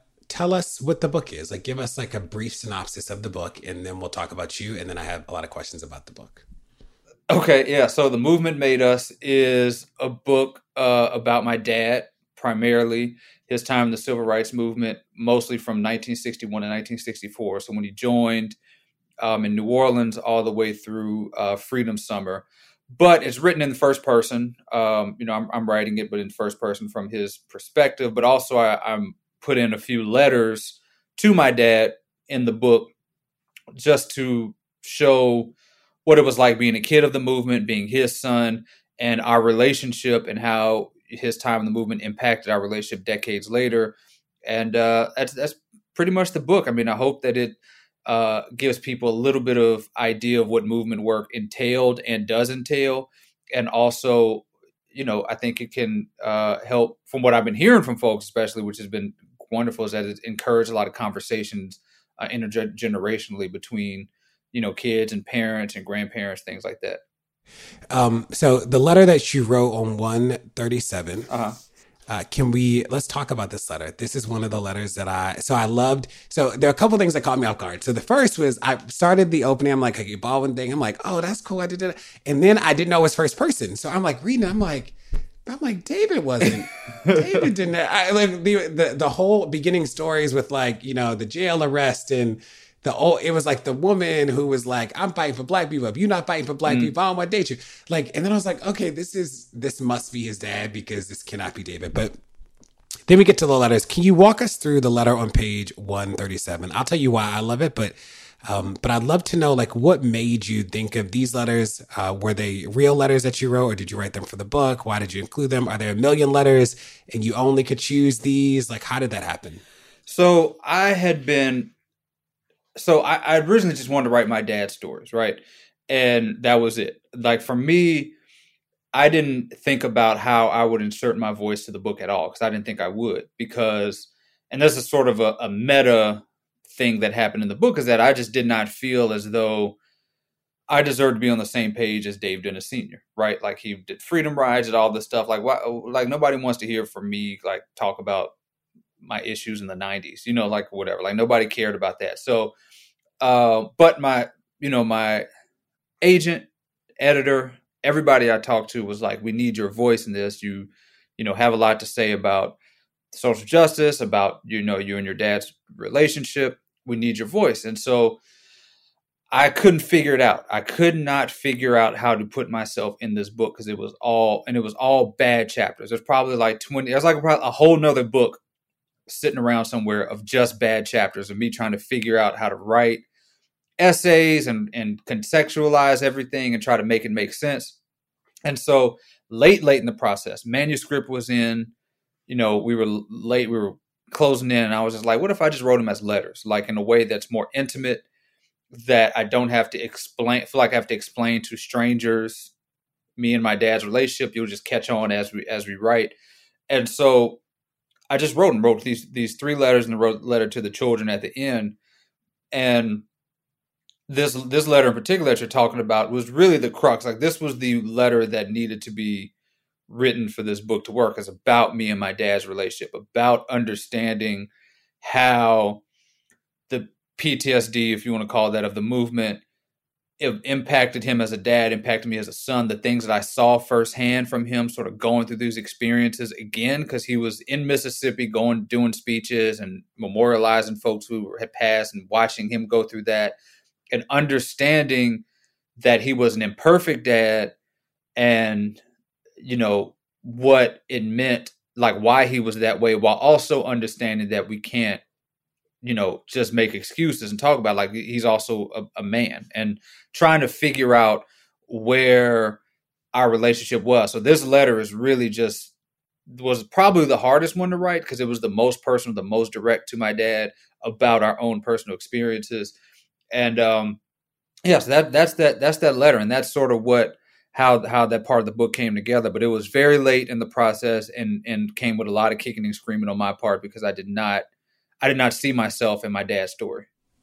what the book is. Like, give us like a brief synopsis of the book, and then we'll talk about you. And then I have a lot of questions about the book. Okay. Yeah. So The Movement Made Us is a book about my dad, primarily his time in the civil rights movement, mostly from 1961 to 1964. So when he joined in New Orleans all the way through Freedom Summer. But it's written in the first person. I'm writing it, but in first person from his perspective. But also I'm put in a few letters to my dad in the book just to show what it was like being a kid of the movement, being his son, and our relationship and how his time in the movement impacted our relationship decades later. And that's pretty much the book. I mean, I hope that it gives people a little bit of idea of what movement work entailed and does entail. And also, I think it can help, from what I've been hearing from folks, especially, which has been wonderful, is that it encouraged a lot of conversations intergenerationally between, kids and parents and grandparents, things like that. So the letter that you wrote on 137, let's talk about this letter. This is one of the letters that I loved. So there are a couple things that caught me off guard. So the first was I started the opening. I'm like, okay, Baldwin thing. I'm like, oh, that's cool. I did it. And then I didn't know it was first person. So I'm like reading it. I'm like, David David didn't. The whole beginning stories with like, the jail arrest and it was like the woman who was like, I'm fighting for black people. If you're not fighting for black people, I don't want to date you. Like, and then I was like, okay, this must be his dad, because this cannot be David. But Then we get to the letters. Can you walk us through the letter on page 137? I'll tell you why I love it, but I'd love to know, like, what made you think of these letters? Were they real letters that you wrote, or did you write them for the book? Why did you include them? Are there a million letters and you only could choose these? Like, how did that happen? So I originally just wanted to write my dad's stories, right? And that was it. Like, for me, I didn't think about how I would insert my voice to the book at all, because I didn't think I would. And this is sort of a meta thing that happened in the book, is that I just did not feel as though I deserved to be on the same page as Dave Dennis Sr., right? Like, he did Freedom Rides and all this stuff. Like, why? Like, nobody wants to hear from me, like, talk about my issues in the 90s, like, whatever. Like, nobody cared about that. So, but my agent, editor, everybody I talked to was like, we need your voice in this. You have a lot to say about social justice, about, you and your dad's relationship. We need your voice. And so I couldn't figure it out. I could not figure out how to put myself in this book, because it was all bad chapters. There's probably like 20, there's like a whole nother book sitting around somewhere of just bad chapters of me trying to figure out how to write essays and contextualize everything and try to make it make sense. And so late in the process, manuscript was in, we were late, we were closing in, and I was just like, what if I just wrote them as letters, like in a way that's more intimate, that I don't have to feel like I have to explain to strangers me and my dad's relationship. You'll just catch on as we write. And so I just wrote these 3 letters, and wrote a letter to the children at the end. And this letter in particular that you're talking about was really the crux. Like, this was the letter that needed to be written for this book to work. It's about me and my dad's relationship, about understanding how the PTSD, if you want to call it that, of the movement, it impacted him as a dad, impacted me as a son. The things that I saw firsthand from him sort of going through these experiences again, because he was in Mississippi doing speeches and memorializing folks who had passed, and watching him go through that, and understanding that he was an imperfect dad, and, what it meant, like why he was that way, while also understanding that we can't, just make excuses and talk about, like, he's also a man, and trying to figure out where our relationship was. So this letter is really was probably the hardest one to write, because it was the most personal, the most direct to my dad about our own personal experiences. And so that's that letter, and that's sort of how that part of the book came together. But it was very late in the process, and came with a lot of kicking and screaming on my part, because I did not see myself in my dad's story.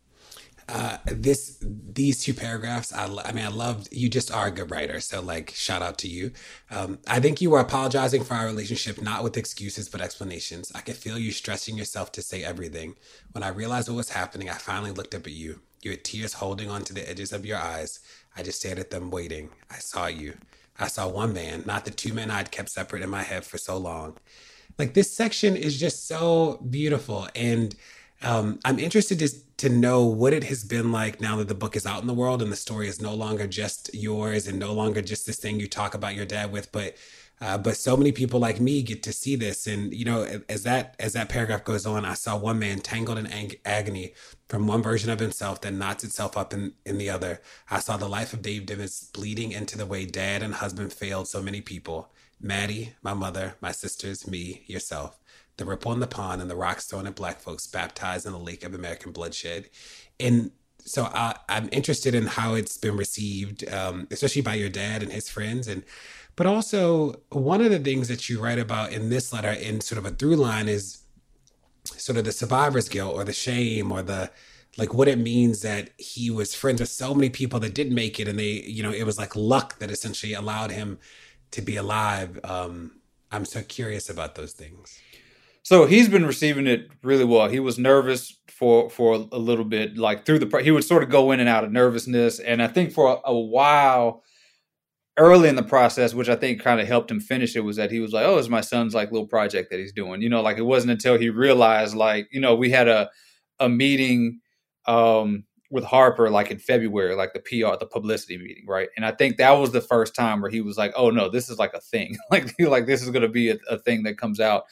These 2 paragraphs, I loved. You just are a good writer, so, like, shout out to you. I think you were apologizing for our relationship, not with excuses but explanations. I could feel you stressing yourself to say everything. When I realized what was happening, I finally looked up at you. You had tears holding on to the edges of your eyes. I just stared at them, waiting. I saw you. I saw one man, not the 2 men I'd kept separate in my head for so long. Like, this section is just so beautiful. And I'm interested to know what it has been like now that the book is out in the world, and the story is no longer just yours, and no longer just this thing you talk about your dad with, but so many people like me get to see this. And, as that paragraph goes on, I saw one man tangled in agony from one version of himself that knots itself up in the other. I saw the life of Dave Dennis bleeding into the way dad and husband failed so many people. Maddie, my mother, my sisters, me, yourself. The ripple in the pond, and the rocks thrown at black folks baptized in the lake of American bloodshed. And so I'm interested in how it's been received, especially by your dad and his friends. But also, one of the things that you write about in this letter, in sort of a through line, is sort of the survivor's guilt, or the shame, or the, like, what it means that he was friends with so many people that didn't make it, and they, it was like luck that essentially allowed him to be alive. I'm so curious about those things. So he's been receiving it really well. He was nervous for a little bit, like he would sort of go in and out of nervousness. And I think for a while early in the process, which I think kind of helped him finish it, was that he was like, oh, it's my son's like little project that he's doing, like it wasn't until he realized, like, we had a meeting with Harper, like in February, like the PR, the publicity meeting. Right. And I think that was the first time where he was like, oh no, this is like a thing. like this is going to be a thing that comes out.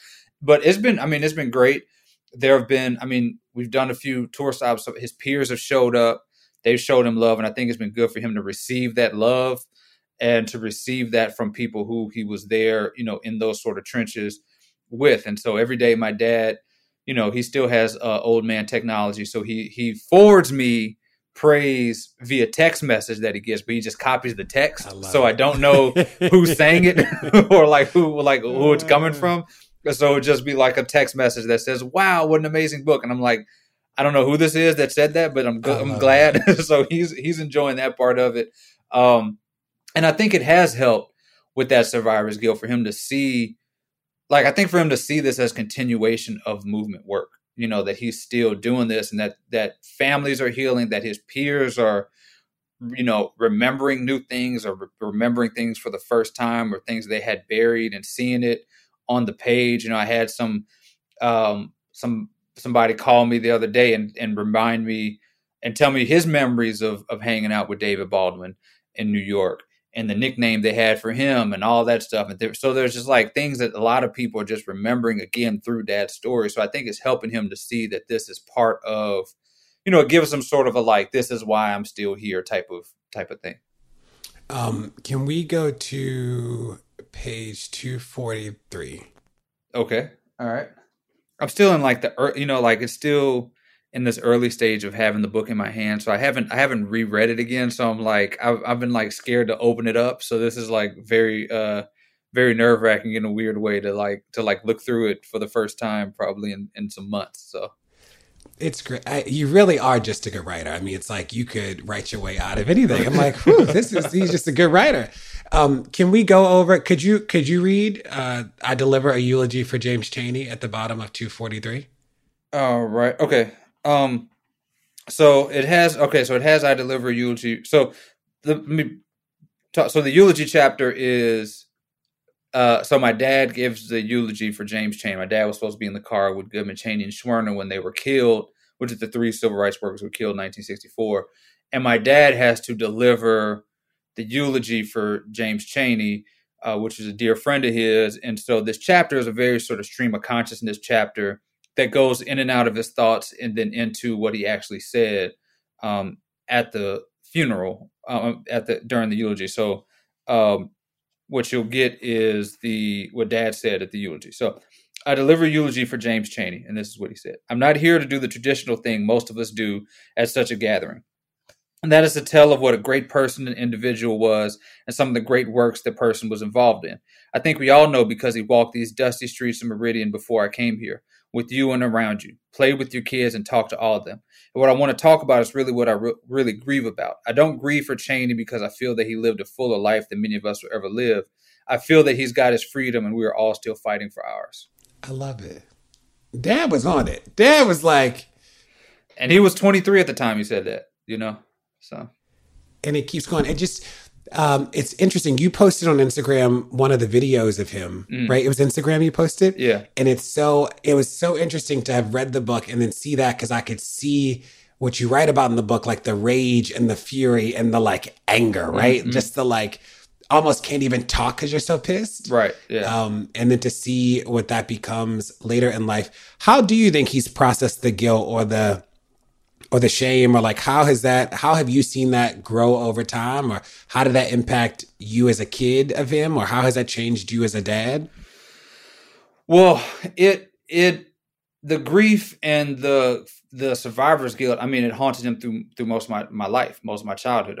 but it's been great. There have been, we've done a few tour stops. So his peers have showed up. They've showed him love. And I think it's been good for him to receive that love and to receive that from people who he was there, in those sort of trenches with. And so every day my dad, he still has old man technology. So he forwards me praise via text message that he gets, but he just copies the text. I don't know who's saying it or who it's coming from. So it would just be like a text message that says, "Wow, what an amazing book." And I'm like, I don't know who this is that said that, but I'm glad. So he's enjoying that part of it. And I think it has helped with that survivor's guilt for him to see, for him to see this as continuation of movement work, that he's still doing this and that families are healing, that his peers are, remembering new things or remembering things for the first time or things they had buried and seeing it on the page. I had somebody call me the other day and remind me and tell me his memories of hanging out with David Baldwin in New York and the nickname they had for him and all that stuff. And so there's just things that a lot of people are just remembering again through Dad's story. So I think it's helping him to see that this is part of, it gives him sort of a this is why I'm still here type of thing. Can we go to page 243? Okay. All right. I'm still in it's still in this early stage of having the book in my hand. So I haven't reread it again. So I'm I've been scared to open it up. So this is very, very nerve wracking in a weird way to look through it for the first time, probably in some months. So. It's great. You really are just a good writer. It's you could write your way out of anything. I'm like, he's just a good writer. Can we go over, could you read, I deliver a eulogy for James Chaney at the bottom of 243? All right. Okay. So it has I deliver a eulogy. So the eulogy chapter is, so my dad gives the eulogy for James Chaney. My dad was supposed to be in the car with Goodman, Chaney, and Schwerner when they were killed, which is the three civil rights workers who were killed in 1964. And my dad has to deliver the eulogy for James Chaney, which is a dear friend of his. And so this chapter is a very sort of stream of consciousness chapter that goes in and out of his thoughts and then into what he actually said at the funeral, during the eulogy. So what you'll get is what Dad said at the eulogy. So I deliver a eulogy for James Chaney, and this is what he said. I'm not here to do the traditional thing most of us do at such a gathering. And that is to tell of what a great person and individual was and some of the great works that person was involved in. I think we all know because he walked these dusty streets of Meridian before I came here, with you and around you, played with your kids and talked to all of them. And what I want to talk about is really what I really grieve about. I don't grieve for Chaney because I feel that he lived a fuller life than many of us will ever live. I feel that he's got his freedom and we are all still fighting for ours. I love it. Dad was on it. Dad was and he was 23 at the time he said that, so. And it keeps going. It just, it's interesting. You posted on Instagram one of the videos of him, right? It was Instagram you posted? Yeah. And it was so interesting to have read the book and then see that because I could see what you write about in the book, the rage and the fury and the anger, right? Mm-hmm. Just the almost can't even talk because you're so pissed. Right. Yeah. And then to see what that becomes later in life. How do you think he's processed the guilt or the shame, or how have you seen that grow over time, or how did that impact you as a kid of him, or how has that changed you as a dad? Well, the grief and the survivor's guilt, it haunted him through most of my life, most of my childhood.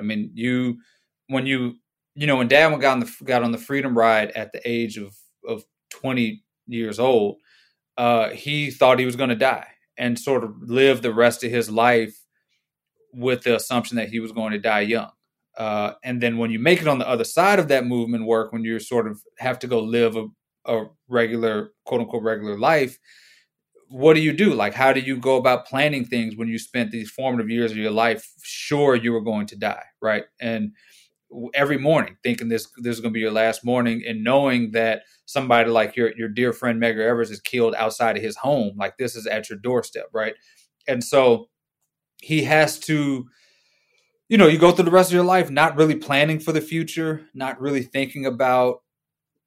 When Dad got on the Freedom Ride at the age of 20 years old, he thought he was going to die and sort of live the rest of his life with the assumption that he was going to die young. And then when you make it on the other side of that movement work, when you sort of have to go live a regular, quote unquote, regular life, what do you do? How do you go about planning things when you spent these formative years of your life sure you were going to die, right? And every morning thinking this is going to be your last morning, and knowing that somebody like your dear friend Medgar Evers is killed outside of his home, this is at your doorstep, right? And so he has to, you go through the rest of your life not really planning for the future, not really thinking about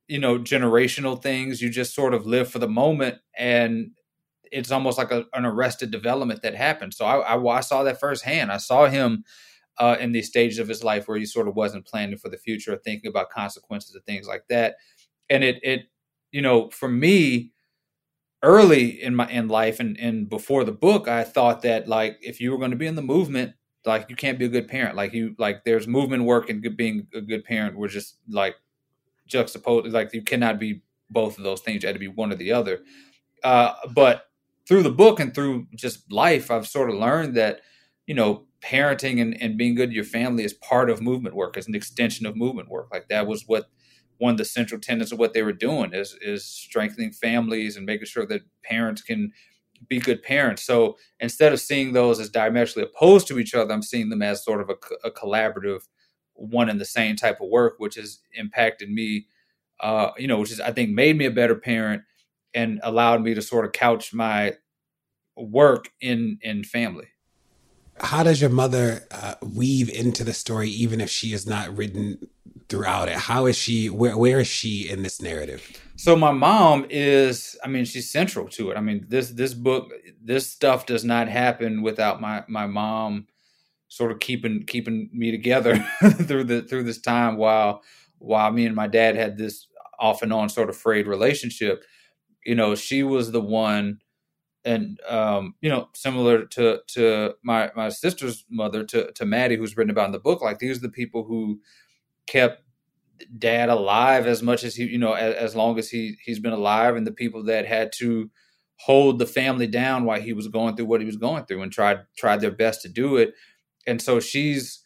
generational things. You just sort of live for the moment, and it's almost like an arrested development that happened. So I saw that firsthand. I saw him in these stages of his life where he sort of wasn't planning for the future or thinking about consequences of things like that. And it for me, early in life and before the book, I thought that like if you were going to be in the movement, like you can't be a good parent. Like there's movement work and being a good parent were just like juxtaposed. Like you cannot be both of those things. You had to be one or the other. But through the book and through just life, I've sort of learned that, parenting and being good to your family is part of movement work. It's an extension of movement work. Like that was one of the central tenets of what they were doing is strengthening families and making sure that parents can be good parents. So instead of seeing those as diametrically opposed to each other, I'm seeing them as sort of a collaborative, one and the same type of work, which has impacted me, which is, I think, made me a better parent and allowed me to sort of couch my work in family. How does your mother weave into the story, even if she is not written throughout it? How is she, where is she in this narrative? So my mom is, she's central to it. This book, this stuff does not happen without my mom sort of keeping me together through this time while me and my dad had this off and on sort of frayed relationship. She was the one, and similar to my sister's mother, to Maddie, who's written about in the book. Like these are the people who kept Dad alive as much as he, as long as he's been alive, and the people that had to hold the family down while he was going through what he was going through and tried their best to do it. And so she's,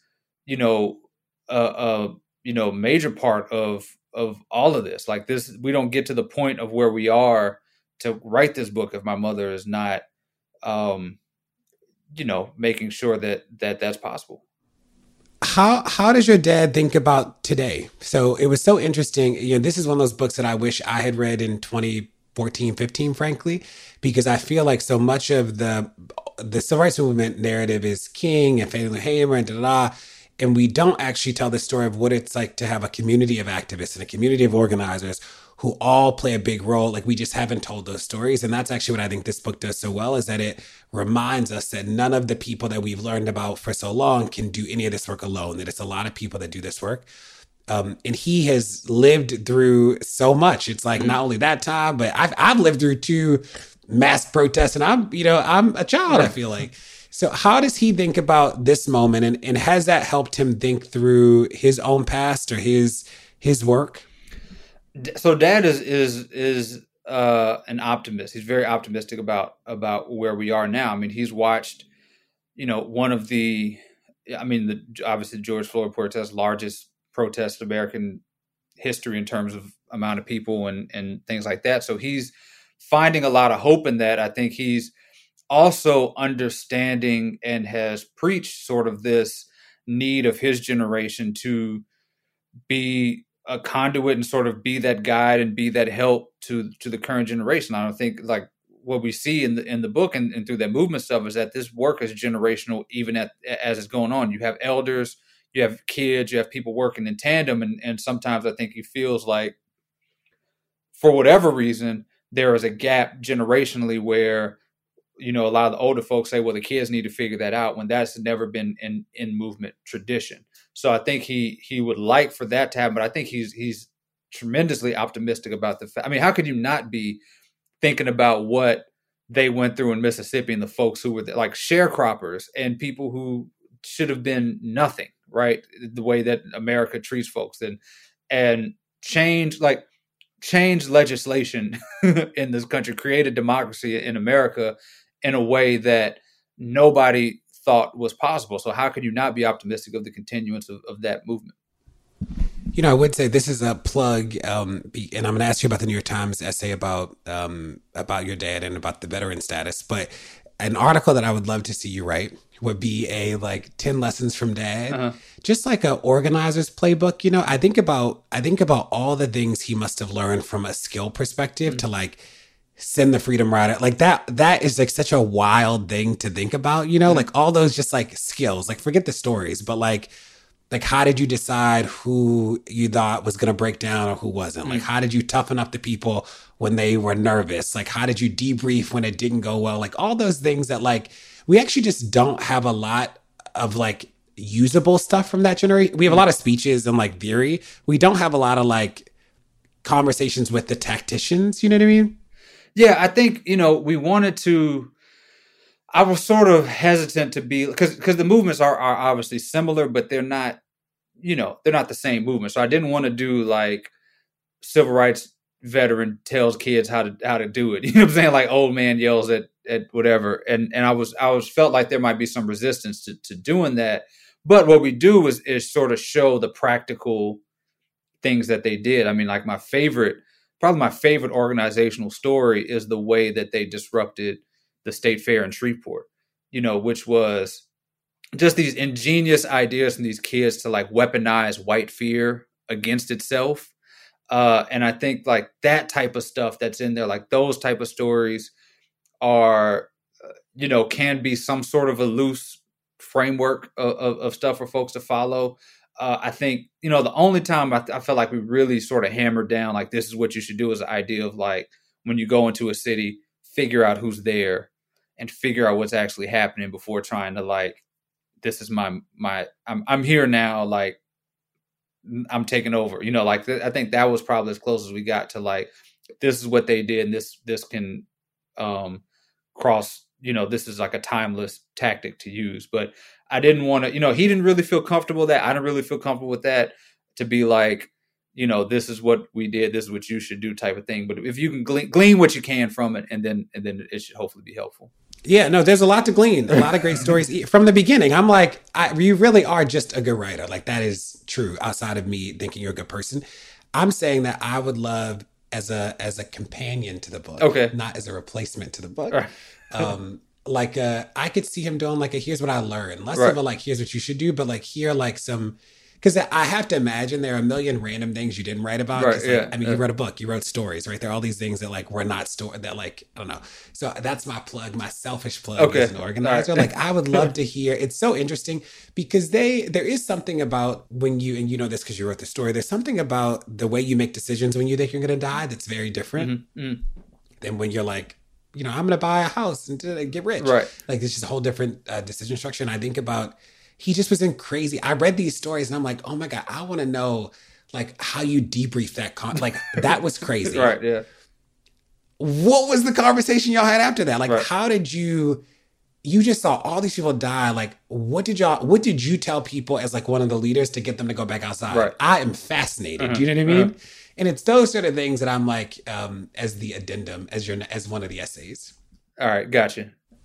a major part of all of this. Like this, we don't get to the point of where we are to write this book if my mother is not, making sure that that's possible. How does your dad think about today? So it was so interesting. This is one of those books that I wish I had read in 2014, 15, frankly, because I feel like so much of the civil rights movement narrative is King and Fannie Lou Hamer and and we don't actually tell the story of what it's like to have a community of activists and a community of organizers who all play a big role. Like we just haven't told those stories. And that's actually what I think this book does so well, is that it reminds us that none of the people that we've learned about for so long can do any of this work alone, that it's a lot of people that do this work. And he has lived through so much. It's like not only that time, but I've lived through 2 mass protests, and I'm a child, I feel like. So how does he think about this moment, and has that helped him think through his own past or his work? So Dad is an optimist. He's very optimistic about where we are now. He's watched, one of obviously George Floyd protest, largest protest in American history in terms of amount of people and things like that. So he's finding a lot of hope in that. I think he's also understanding and has preached sort of this need of his generation to be a conduit and sort of be that guide and be that help to the current generation. I don't think like what we see in the book and through that movement stuff is that this work is generational, even as it's going on. You have elders, you have kids, you have people working in tandem. And sometimes I think he feels like for whatever reason, there is a gap generationally where, a lot of the older folks say, well, the kids need to figure that out, when that's never been in movement tradition. So I think he would like for that to happen, but I think he's tremendously optimistic about the fact. How could you not be thinking about what they went through in Mississippi and the folks who were there, like sharecroppers and people who should have been nothing, right? The way that America treats folks and change legislation in this country, create a democracy in America in a way that nobody thought was possible. So how could you not be optimistic of the continuance of that movement? I would say this is a plug, and I'm going to ask you about the New York Times essay about your dad and about the veteran status. But an article that I would love to see you write would be a 10 lessons from Dad, just like a organizer's playbook. I think about all the things he must have learned from a skill perspective to send the Freedom Rider. Like that is such a wild thing to think about. Like all those just skills. Forget the stories, but Like, how did you decide who you thought was going to break down or who wasn't? Like, how did you toughen up the people when they were nervous? Like, how did you debrief when it didn't go well? Like, all those things that, like, we actually just don't have a lot of, like, usable stuff from that generation. We have a lot of speeches and, like, theory. We don't have a lot of, like, conversations with the tacticians. You know what I mean? Yeah, I think, we wanted to. I was sort of hesitant to be, because the movements are obviously similar, but they're not, they're not the same movement. So I didn't want to do like civil rights veteran tells kids how to do it. You know what I'm saying? Like old man yells at whatever. And I was felt like there might be some resistance to doing that. But what we do is sort of show the practical things that they did. I mean, like probably my favorite organizational story is the way that they disrupted the state fair in Shreveport, which was just these ingenious ideas from these kids to like weaponize white fear against itself. And I think like that type of stuff that's in there, like those type of stories are, can be some sort of a loose framework of stuff for folks to follow. I think, the only time I felt like we really sort of hammered down, like, this is what you should do, is the idea of like, when you go into a city, figure out who's there and figure out what's actually happening before trying to like, this is I'm here now. Like I'm taking over, like I think that was probably as close as we got to like, this is what they did. And this can cross, this is like a timeless tactic to use, but I didn't want to, he didn't really feel comfortable with that. I didn't really feel comfortable with that, to be like, this is what we did, this is what you should do type of thing. But if you can glean what you can from it, and then it should hopefully be helpful. Yeah, no, there's a lot to glean, a lot of great stories from the beginning. I'm like, you really are just a good writer. Like that is true. Outside of me thinking you're a good person, I'm saying that I would love as a companion to the book, okay, not as a replacement to the book. Right. Like I could see him doing like here's what I learned, less right. of a like here's what you should do, but like here like some. Because I have to imagine there are a million random things you didn't write about. Right, Like, I mean, you wrote a book, you wrote stories, right? There are all these things that like were not stored, that like, I don't know. So that's my plug, my selfish plug as an organizer. Right. Like I would love to hear, it's so interesting because there is something about when you, and you know this because you wrote the story, there's something about the way you make decisions when you think you're going to die that's very different than when you're like, I'm going to buy a house and get rich. Right. Like it's just a whole different decision structure. And I think about, he just was in crazy. I read these stories and I'm like, oh my God, I want to know like how you debrief that. Like that was crazy. Right. Yeah. What was the conversation y'all had after that? Like, right. How did you just saw all these people die. Like, what did you tell people as like one of the leaders to get them to go back outside? Right. I am fascinated. Do you know what I mean? And it's those sort of things that I'm like, as the addendum, as one of the essays. All right. Gotcha.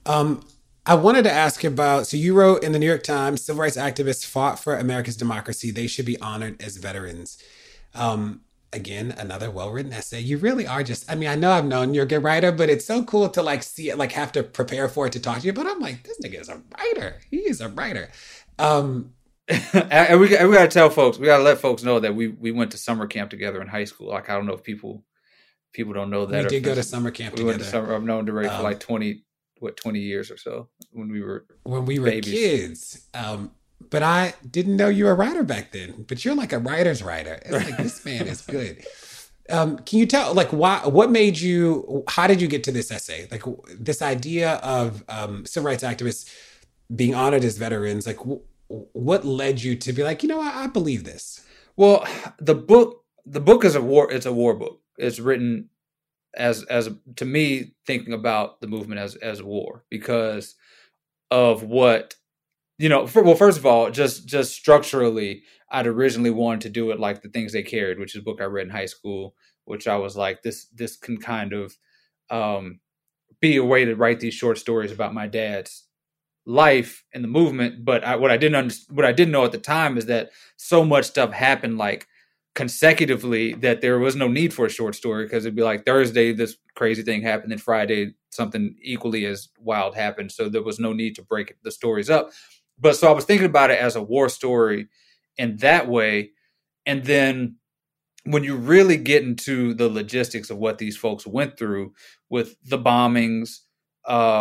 I wanted to ask about, so you wrote in the New York Times, civil rights activists fought for America's democracy. They should be honored as veterans. Again, another well-written essay. You really are just, I mean, I know I've known you're a good writer, but it's so cool to like see it, like have to prepare for it to talk to you. But I'm like, this nigga is a writer. He is a writer. And we got to tell folks, we got to let folks know that we went to summer camp together in high school. Like, I don't know if people don't know that. We did go to summer camp together. Went to summer, I've known DeRay for like 20 years or so when we were babies. Kids. But I didn't know you were a writer back then. But you're like a writer's writer. It's like, this man is good. Can you tell, like, what made you, how did you get to this essay? Like, this idea of civil rights activists being honored as veterans, like, what led you to be like, I believe this? Well, the book is it's a war book. It's written as to me, thinking about the movement as war, because of what, first of all, just structurally, I'd originally wanted to do it like The Things They Carried, which is a book I read in high school, which I was like, this can kind of be a way to write these short stories about my dad's life and the movement. But what I didn't know at the time is that so much stuff happened like consecutively that there was no need for a short story, because it'd be like Thursday this crazy thing happened, and Friday something equally as wild happened, so there was no need to break the stories up. But so I was thinking about it as a war story in that way. And then when you really get into the logistics of what these folks went through with the bombings,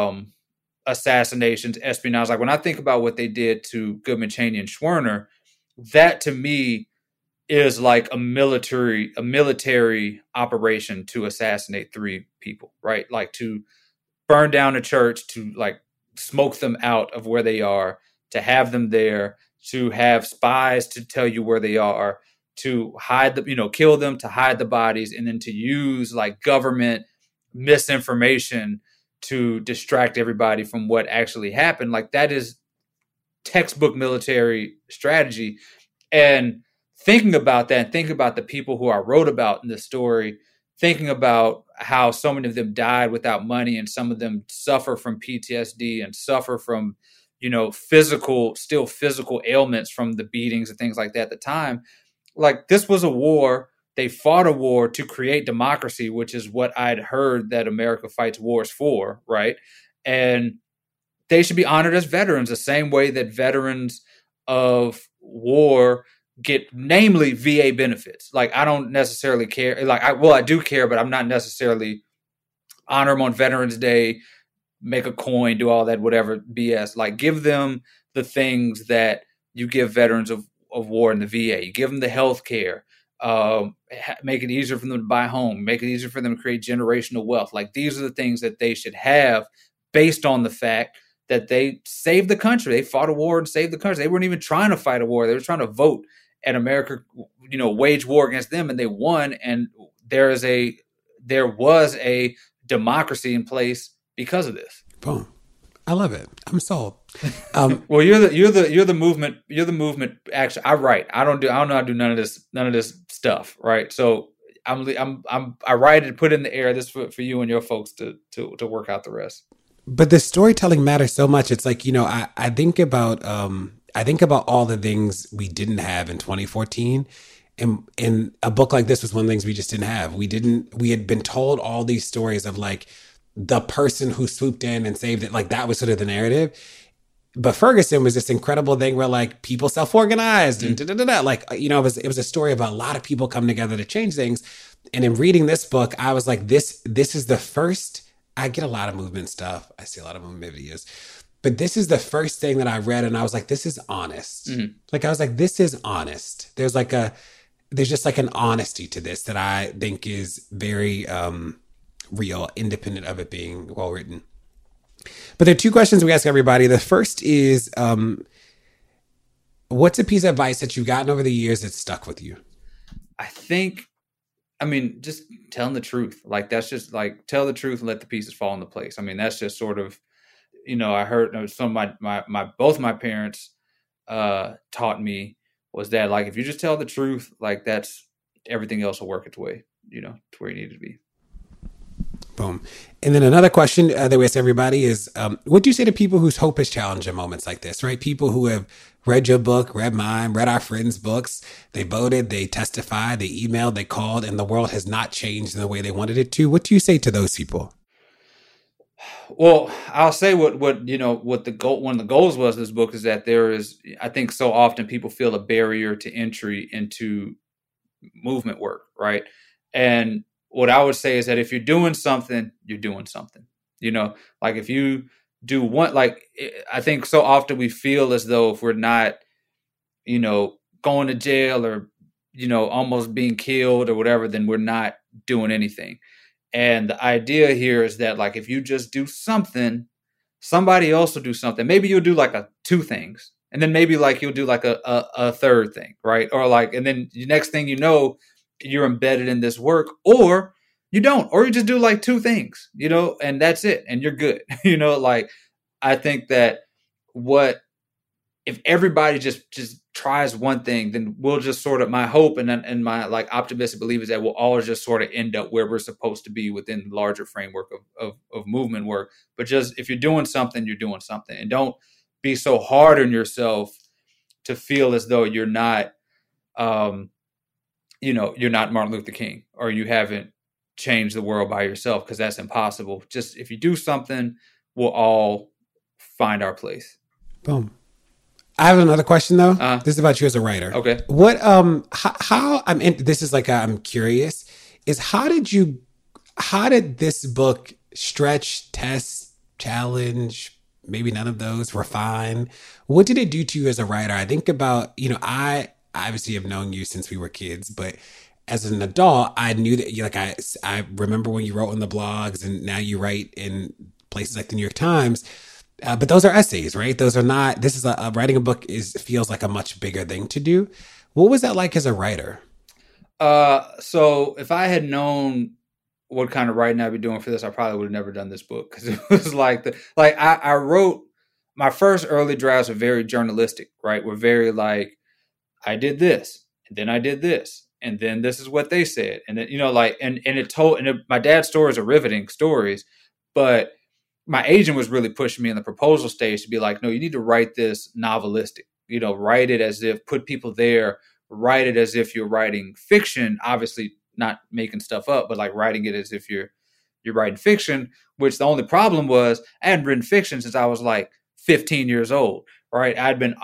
assassinations, espionage, like when I think about what they did to Goodman, Cheney, and Schwerner, that to me is like a military operation to assassinate 3 people, right? Like to burn down a church, to like smoke them out of where they are, to have them there, to have spies to tell you where they are, to hide kill them, to hide the bodies, and then to use like government misinformation to distract everybody from what actually happened. Like that is textbook military strategy. And thinking about that, and thinking about the people who I wrote about in this story, thinking about how so many of them died without money, and some of them suffer from PTSD and suffer from, physical ailments from the beatings and things like that at the time. Like this was a war. They fought a war to create democracy, which is what I'd heard that America fights wars for, right? And they should be honored as veterans the same way that veterans of war get, namely VA benefits. Like I don't necessarily care. Like I do care, but I'm not necessarily honor them on Veterans Day, make a coin, do all that, whatever BS. Like give them the things that you give veterans of war in the VA. You give them the health care, make it easier for them to buy a home, make it easier for them to create generational wealth. Like these are the things that they should have based on the fact that they saved the country. They fought a war and saved the country. They weren't even trying to fight a war. They were trying to vote, and America, wage war against them, and they won. And there was a democracy in place because of this. Boom. I love it. I'm sold. Well, you're the movement. You're the movement. Actually, I write. I don't know how to do none of this stuff. Right. So I write and put in the air. This for you and your folks to work out the rest. But the storytelling matters so much. It's like, I think about all the things we didn't have in 2014. And a book like this was one of the things we just didn't have. We had been told all these stories of like the person who swooped in and saved it. Like that was sort of the narrative. But Ferguson was this incredible thing where like people self-organized and like, it was a story of a lot of people coming together to change things. And in reading this book, I was like, this is the first. I get a lot of movement stuff. I see a lot of movement videos. But this is the first thing that I read, and I was like, this is honest. Mm-hmm. Like, I was like, this is honest. There's just like an honesty to this that I think is very real, independent of it being well written. But there are 2 questions we ask everybody. The first is, what's a piece of advice that you've gotten over the years that stuck with you? Just telling the truth. Like, that's just like, tell the truth and let the pieces fall into place. I mean, that's just sort of, I heard some of both my parents taught me was that, like, if you just tell the truth, like that's everything else will work its way, to where you need to be. Boom. And then another question that we ask everybody is, what do you say to people whose hope is challenged in moments like this, right? People who have read your book, read mine, read our friends' books. They voted, they testified, they emailed, they called, and the world has not changed in the way they wanted it to. What do you say to those people? Well, I'll say what the goal, one of the goals was of this book is that there is, I think so often people feel a barrier to entry into movement work, right? And what I would say is that if you're doing something, you're doing something. Like if you do one, like I think so often we feel as though if we're not, going to jail or, almost being killed or whatever, then we're not doing anything. And the idea here is that, like, if you just do something, somebody else will do something. Maybe you'll do like 2 things, and then maybe like you'll do like a third thing, right? Or like, and then the next thing you know, you're embedded in this work, or you don't, or you just do like 2 things, and that's it, and you're good. Like I think that if everybody just tries one thing, then we'll just sort of, my hope and my like optimistic belief is that we'll all just sort of end up where we're supposed to be within the larger framework of movement work. But just if you're doing something, you're doing something, and don't be so hard on yourself to feel as though you're not, you're not Martin Luther King, or you haven't changed the world by yourself, because that's impossible. Just if you do something, we'll all find our place. Boom. I have another question though. This is about you as a writer. Okay. What, how this is like, I'm curious, is how did this book stretch, test, challenge, maybe none of those, refine. What did it do to you as a writer? I think about, I obviously have known you since we were kids, but as an adult, I knew that I remember when you wrote on the blogs, and now you write in places like the New York Times. But those are essays, right? Those are not, this is writing a book feels like a much bigger thing to do. What was that like as a writer? So if I had known what kind of writing I'd be doing for this, I probably would have never done this book, because it was I wrote, my first early drafts were very journalistic, right? We're very like, I did this, and then I did this, and then this is what they said, and then my dad's stories are riveting stories, but my agent was really pushing me in the proposal stage to be like, no, you need to write this novelistic, write it as if, put people there, write it as if you're writing fiction, obviously not making stuff up, but like writing it as if you're writing fiction, which the only problem was I hadn't written fiction since I was like 15 years old, right? I'd been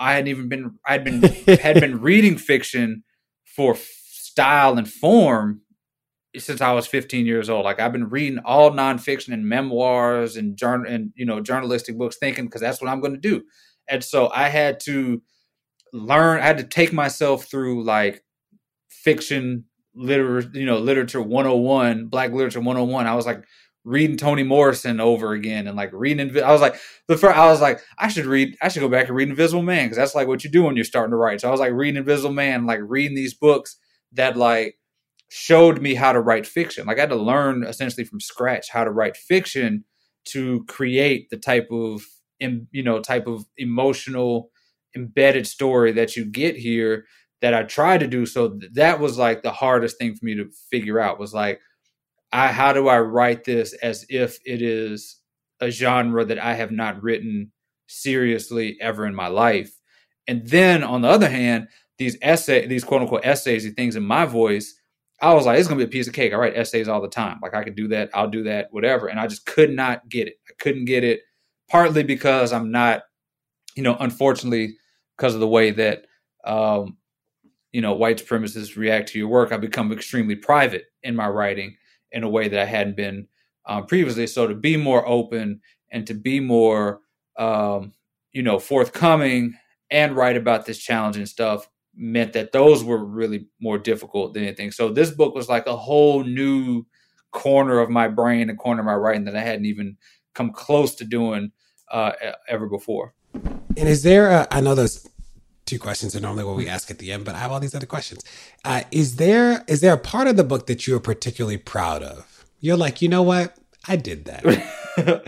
reading fiction for style and form since I was 15 years old. Like, I've been reading all nonfiction and memoirs and journalistic books, thinking, because that's what I'm going to do. And so I had to take myself through like fiction literature 101, Black literature 101. I was like reading Toni Morrison over again, and like reading. I was like, I should go back and read Invisible Man, because that's like what you do when you're starting to write. So I was like reading Invisible Man, like reading these books that like showed me how to write fiction. Like, I had to learn essentially from scratch how to write fiction to create the type of emotional embedded story that you get here, that I tried to do. So that was like the hardest thing for me to figure out, was like, how do I write this as if it is a genre that I have not written seriously ever in my life? And then on the other hand, these quote unquote essays, these things in my voice, I was like, it's going to be a piece of cake. I write essays all the time. Like, I could do that. I'll do that, whatever. And I just could not get it. I couldn't get it, partly because I'm not, unfortunately, because of the way that, white supremacists react to your work, I've become extremely private in my writing in a way that I hadn't been previously. So to be more open and to be more, forthcoming and write about this challenging stuff meant that those were really more difficult than anything. So this book was like a whole new corner of my brain, a corner of my writing that I hadn't even come close to doing ever before. And is there I know those two questions are normally what we ask at the end, but I have all these other questions. Is there a part of the book that you are particularly proud of? You're like, you know what? I did that.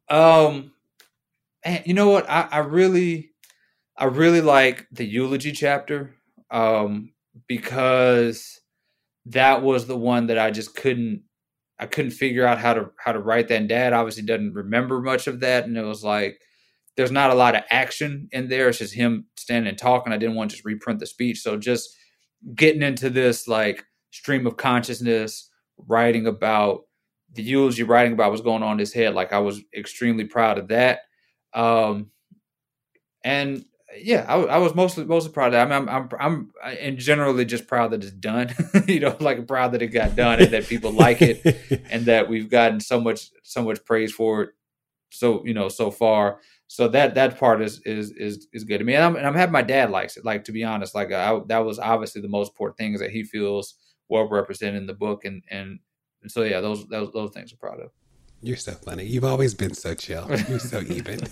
And you know what? I really like the eulogy chapter, because that was the one that I just couldn't figure out how to write that. And Dad obviously doesn't remember much of that. And it was like, there's not a lot of action in there. It's just him standing and talking. I didn't want to just reprint the speech. So just getting into this like stream of consciousness, writing about the eulogy, writing about what's going on in his head. Like, I was extremely proud of that. And yeah, I was mostly proud of that. I mean, I'm and generally just proud that it's done. Like, proud that it got done and that people like it, and that we've gotten so much praise for it. So so far. So that part is good to me, and I'm happy my dad likes it. Like, to be honest, like that was obviously the most important thing, is that he feels well represented in the book, and so yeah, those things I'm proud of. You're so funny. You've always been so chill. You're so even.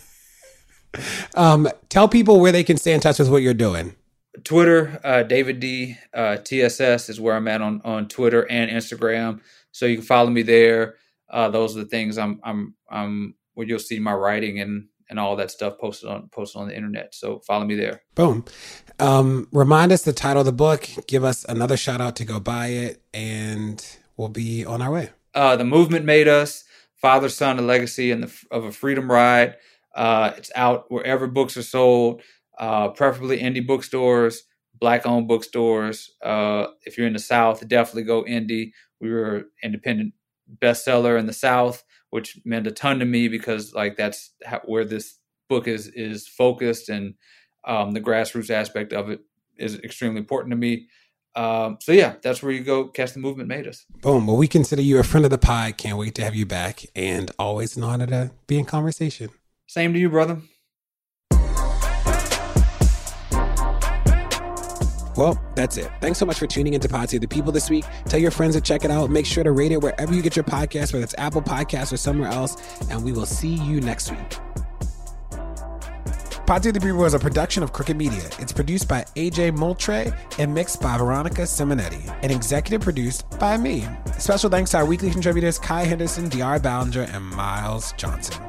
Tell people where they can stay in touch with what you're doing. Twitter, David D. TSS is where I'm at on Twitter and Instagram. So you can follow me there. Those are the things I'm where you'll see my writing and all that stuff posted on the internet. So follow me there. Boom. Remind us the title of the book. Give us another shout out to go buy it, and we'll be on our way. The Movement Made Us: Father, Son, and Legacy of a Freedom Ride. It's out wherever books are sold, preferably indie bookstores, Black-owned bookstores. If you're in the South, definitely go indie. We were independent bestseller in the South, which meant a ton to me, because like that's where this book is focused, and the grassroots aspect of it is extremely important to me. So yeah, that's where you go catch The Movement Made Us. Boom. Well, we consider you a friend of the pod. Can't wait to have you back, and always an honor to be in conversation. Same to you, brother. Well, that's it. Thanks so much for tuning into Pod Save the People this week. Tell your friends to check it out. Make sure to rate it wherever you get your podcast, whether it's Apple Podcasts or somewhere else. And we will see you next week. Pod Save the People is a production of Crooked Media. It's produced by AJ Moultrie and mixed by Veronica Simonetti and executive produced by me. Special thanks to our weekly contributors Kai Henderson, DR Ballinger, and Miles Johnson.